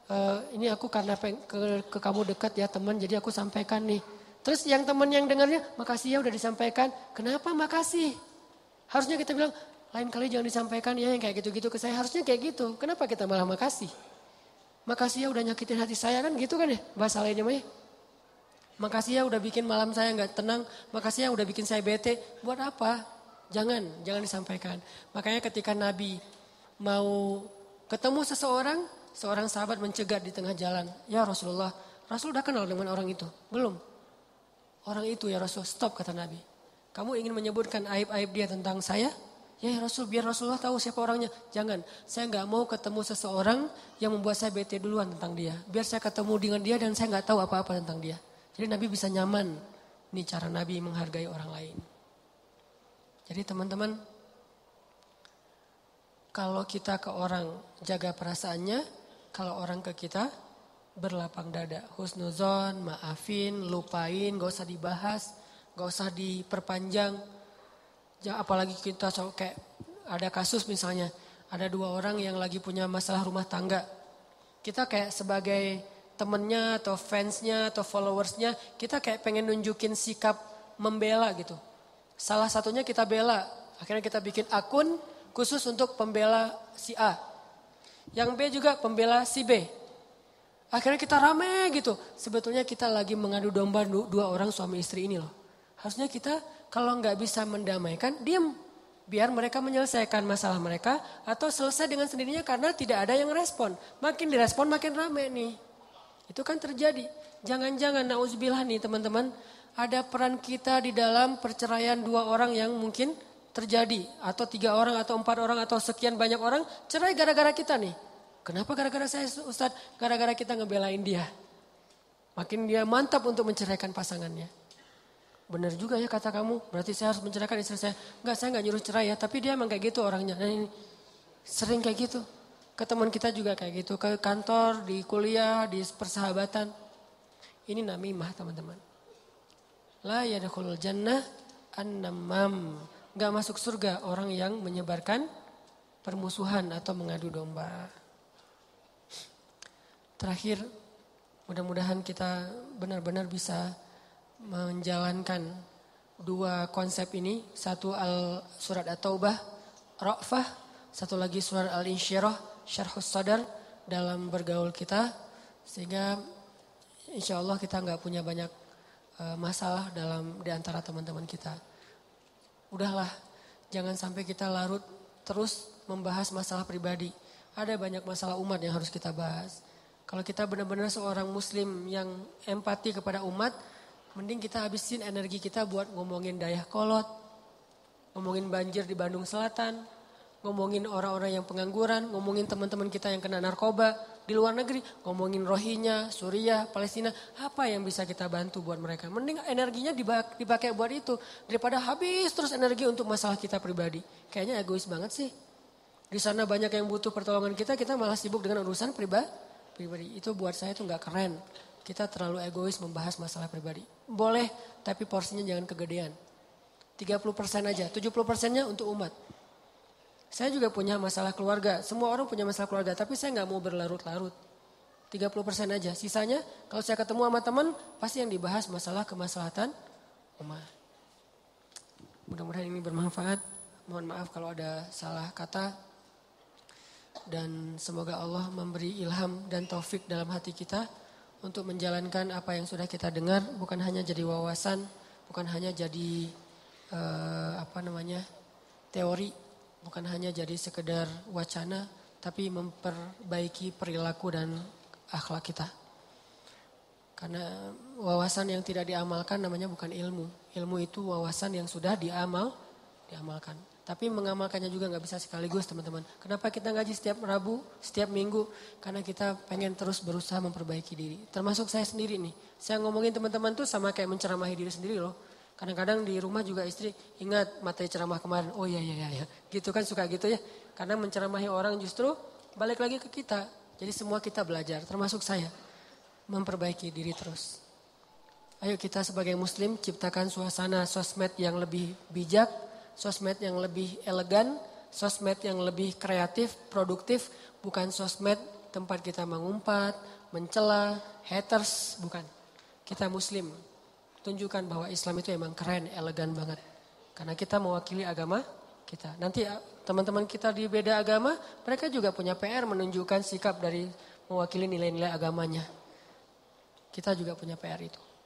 e, ini aku karena peng, ke, ke kamu dekat ya teman, jadi aku sampaikan nih. Terus yang teman yang dengarnya, makasih ya udah disampaikan. Kenapa makasih? Harusnya kita bilang, lain kali jangan disampaikan ya yang kayak gitu-gitu ke saya. Harusnya kayak gitu. Kenapa kita malah makasih? Makasih ya udah nyakitin hati saya kan gitu kan ya bahasa lainnya mah ya. Makasih ya udah bikin malam saya nggak tenang. Makasih ya udah bikin saya bete. Buat apa? Jangan, jangan disampaikan. Makanya ketika Nabi mau ketemu seseorang, seorang sahabat mencegat di tengah jalan. Ya Rasulullah, Rasul udah kenal dengan orang itu? Belum. Orang itu ya Rasul, stop kata Nabi. Kamu ingin menyebutkan aib-aib dia tentang saya? Ya, ya Rasul, biar Rasulullah tahu siapa orangnya. Jangan, saya nggak mau ketemu seseorang yang membuat saya bete duluan tentang dia. Biar saya ketemu dengan dia dan saya nggak tahu apa-apa tentang dia. Jadi Nabi bisa nyaman. Ini cara Nabi menghargai orang lain. Jadi teman-teman, kalau kita ke orang jaga perasaannya, kalau orang ke kita berlapang dada. Husnuzon, maafin, lupain, gak usah dibahas, gak usah diperpanjang. Apalagi kita kayak ada kasus misalnya, ada dua orang yang lagi punya masalah rumah tangga. Kita kayak sebagai temennya atau fansnya atau followersnya, kita kayak pengen nunjukin sikap membela gitu. Salah satunya kita bela, akhirnya kita bikin akun khusus untuk pembela si A. Yang B juga pembela si B. Akhirnya kita rame gitu. Sebetulnya kita lagi mengadu domba dua orang suami istri ini loh. Harusnya kita kalau nggak bisa mendamaikan, diam. Biar mereka menyelesaikan masalah mereka atau selesai dengan sendirinya karena tidak ada yang respon. Makin direspon makin rame nih. Itu kan terjadi. Jangan-jangan nauzubillah nih teman-teman. Ada peran kita di dalam perceraian dua orang yang mungkin terjadi. Atau tiga orang atau empat orang atau sekian banyak orang cerai gara-gara kita nih. Kenapa gara-gara saya Ustadz? Gara-gara kita ngebelain dia. Makin dia mantap untuk menceraikan pasangannya. Benar juga ya kata kamu, berarti saya harus menceraikan istri saya. Enggak, saya enggak nyuruh cerai ya, tapi dia emang kayak gitu orangnya. Nah, ini sering kayak gitu. Ke teman kita juga kayak gitu, ke kantor, di kuliah, di persahabatan. Ini namimah teman-teman. La yadkhulul jannah an-namam. Enggak masuk surga orang yang menyebarkan permusuhan atau mengadu domba. Terakhir, mudah-mudahan kita benar-benar bisa menjalankan dua konsep ini. Satu al surat At-Taubah, Ra'fah. Satu lagi surat Al-Insyirah, Syarhus Sadar dalam bergaul kita. Sehingga insya Allah kita gak punya banyak uh, masalah dalam di antara teman-teman kita. Udahlah, jangan sampai kita larut terus membahas masalah pribadi. Ada banyak masalah umat yang harus kita bahas. Kalau kita benar-benar seorang muslim yang empati kepada umat, mending kita habisin energi kita buat ngomongin Dayakolot, ngomongin banjir di Bandung Selatan, ngomongin orang-orang yang pengangguran, ngomongin teman-teman kita yang kena narkoba di luar negeri, ngomongin Rohingya, Suriah, Palestina, apa yang bisa kita bantu buat mereka. Mending energinya dipakai buat itu, daripada habis terus energi untuk masalah kita pribadi. Kayaknya egois banget sih. Di sana banyak yang butuh pertolongan kita, kita malah sibuk dengan urusan pribadi. pribadi. Itu buat saya itu gak keren. Kita terlalu egois membahas masalah pribadi. Boleh, tapi porsinya jangan kegedean. tiga puluh persen aja, tujuh puluh persennya untuk umat. Saya juga punya masalah keluarga. Semua orang punya masalah keluarga, tapi saya gak mau berlarut-larut. tiga puluh persen aja. Sisanya kalau saya ketemu sama teman, pasti yang dibahas masalah kemaslahatan umat. Mudah-mudahan ini bermanfaat. Mohon maaf kalau ada salah kata. Dan semoga Allah memberi ilham dan taufik dalam hati kita untuk menjalankan apa yang sudah kita dengar, bukan hanya jadi wawasan, bukan hanya jadi uh, apa namanya teori, bukan hanya jadi sekedar wacana, tapi memperbaiki perilaku dan akhlak kita. Karena wawasan yang tidak diamalkan namanya bukan ilmu. Ilmu itu wawasan yang sudah diamal, diamalkan. Tapi mengamalkannya juga gak bisa sekaligus teman-teman. Kenapa kita ngaji setiap Rabu, setiap Minggu? Karena kita pengen terus berusaha memperbaiki diri. Termasuk saya sendiri nih. Saya ngomongin teman-teman tuh sama kayak menceramahi diri sendiri loh. Kadang-kadang di rumah juga istri ingat materi ceramah kemarin. Oh iya iya iya. Gitu kan suka gitu ya. Karena menceramahi orang justru balik lagi ke kita. Jadi semua kita belajar, termasuk saya. Memperbaiki diri terus. Ayo kita sebagai muslim ciptakan suasana sosmed yang lebih bijak. Sosmed yang lebih elegan, sosmed yang lebih kreatif, produktif, bukan sosmed tempat kita mengumpat, mencela, haters, bukan. Kita muslim. Tunjukkan bahwa Islam itu emang keren, elegan banget. Karena kita mewakili agama kita. Nanti teman-teman kita di beda agama, mereka juga punya P R menunjukkan sikap dari mewakili nilai-nilai agamanya. Kita juga punya P R itu.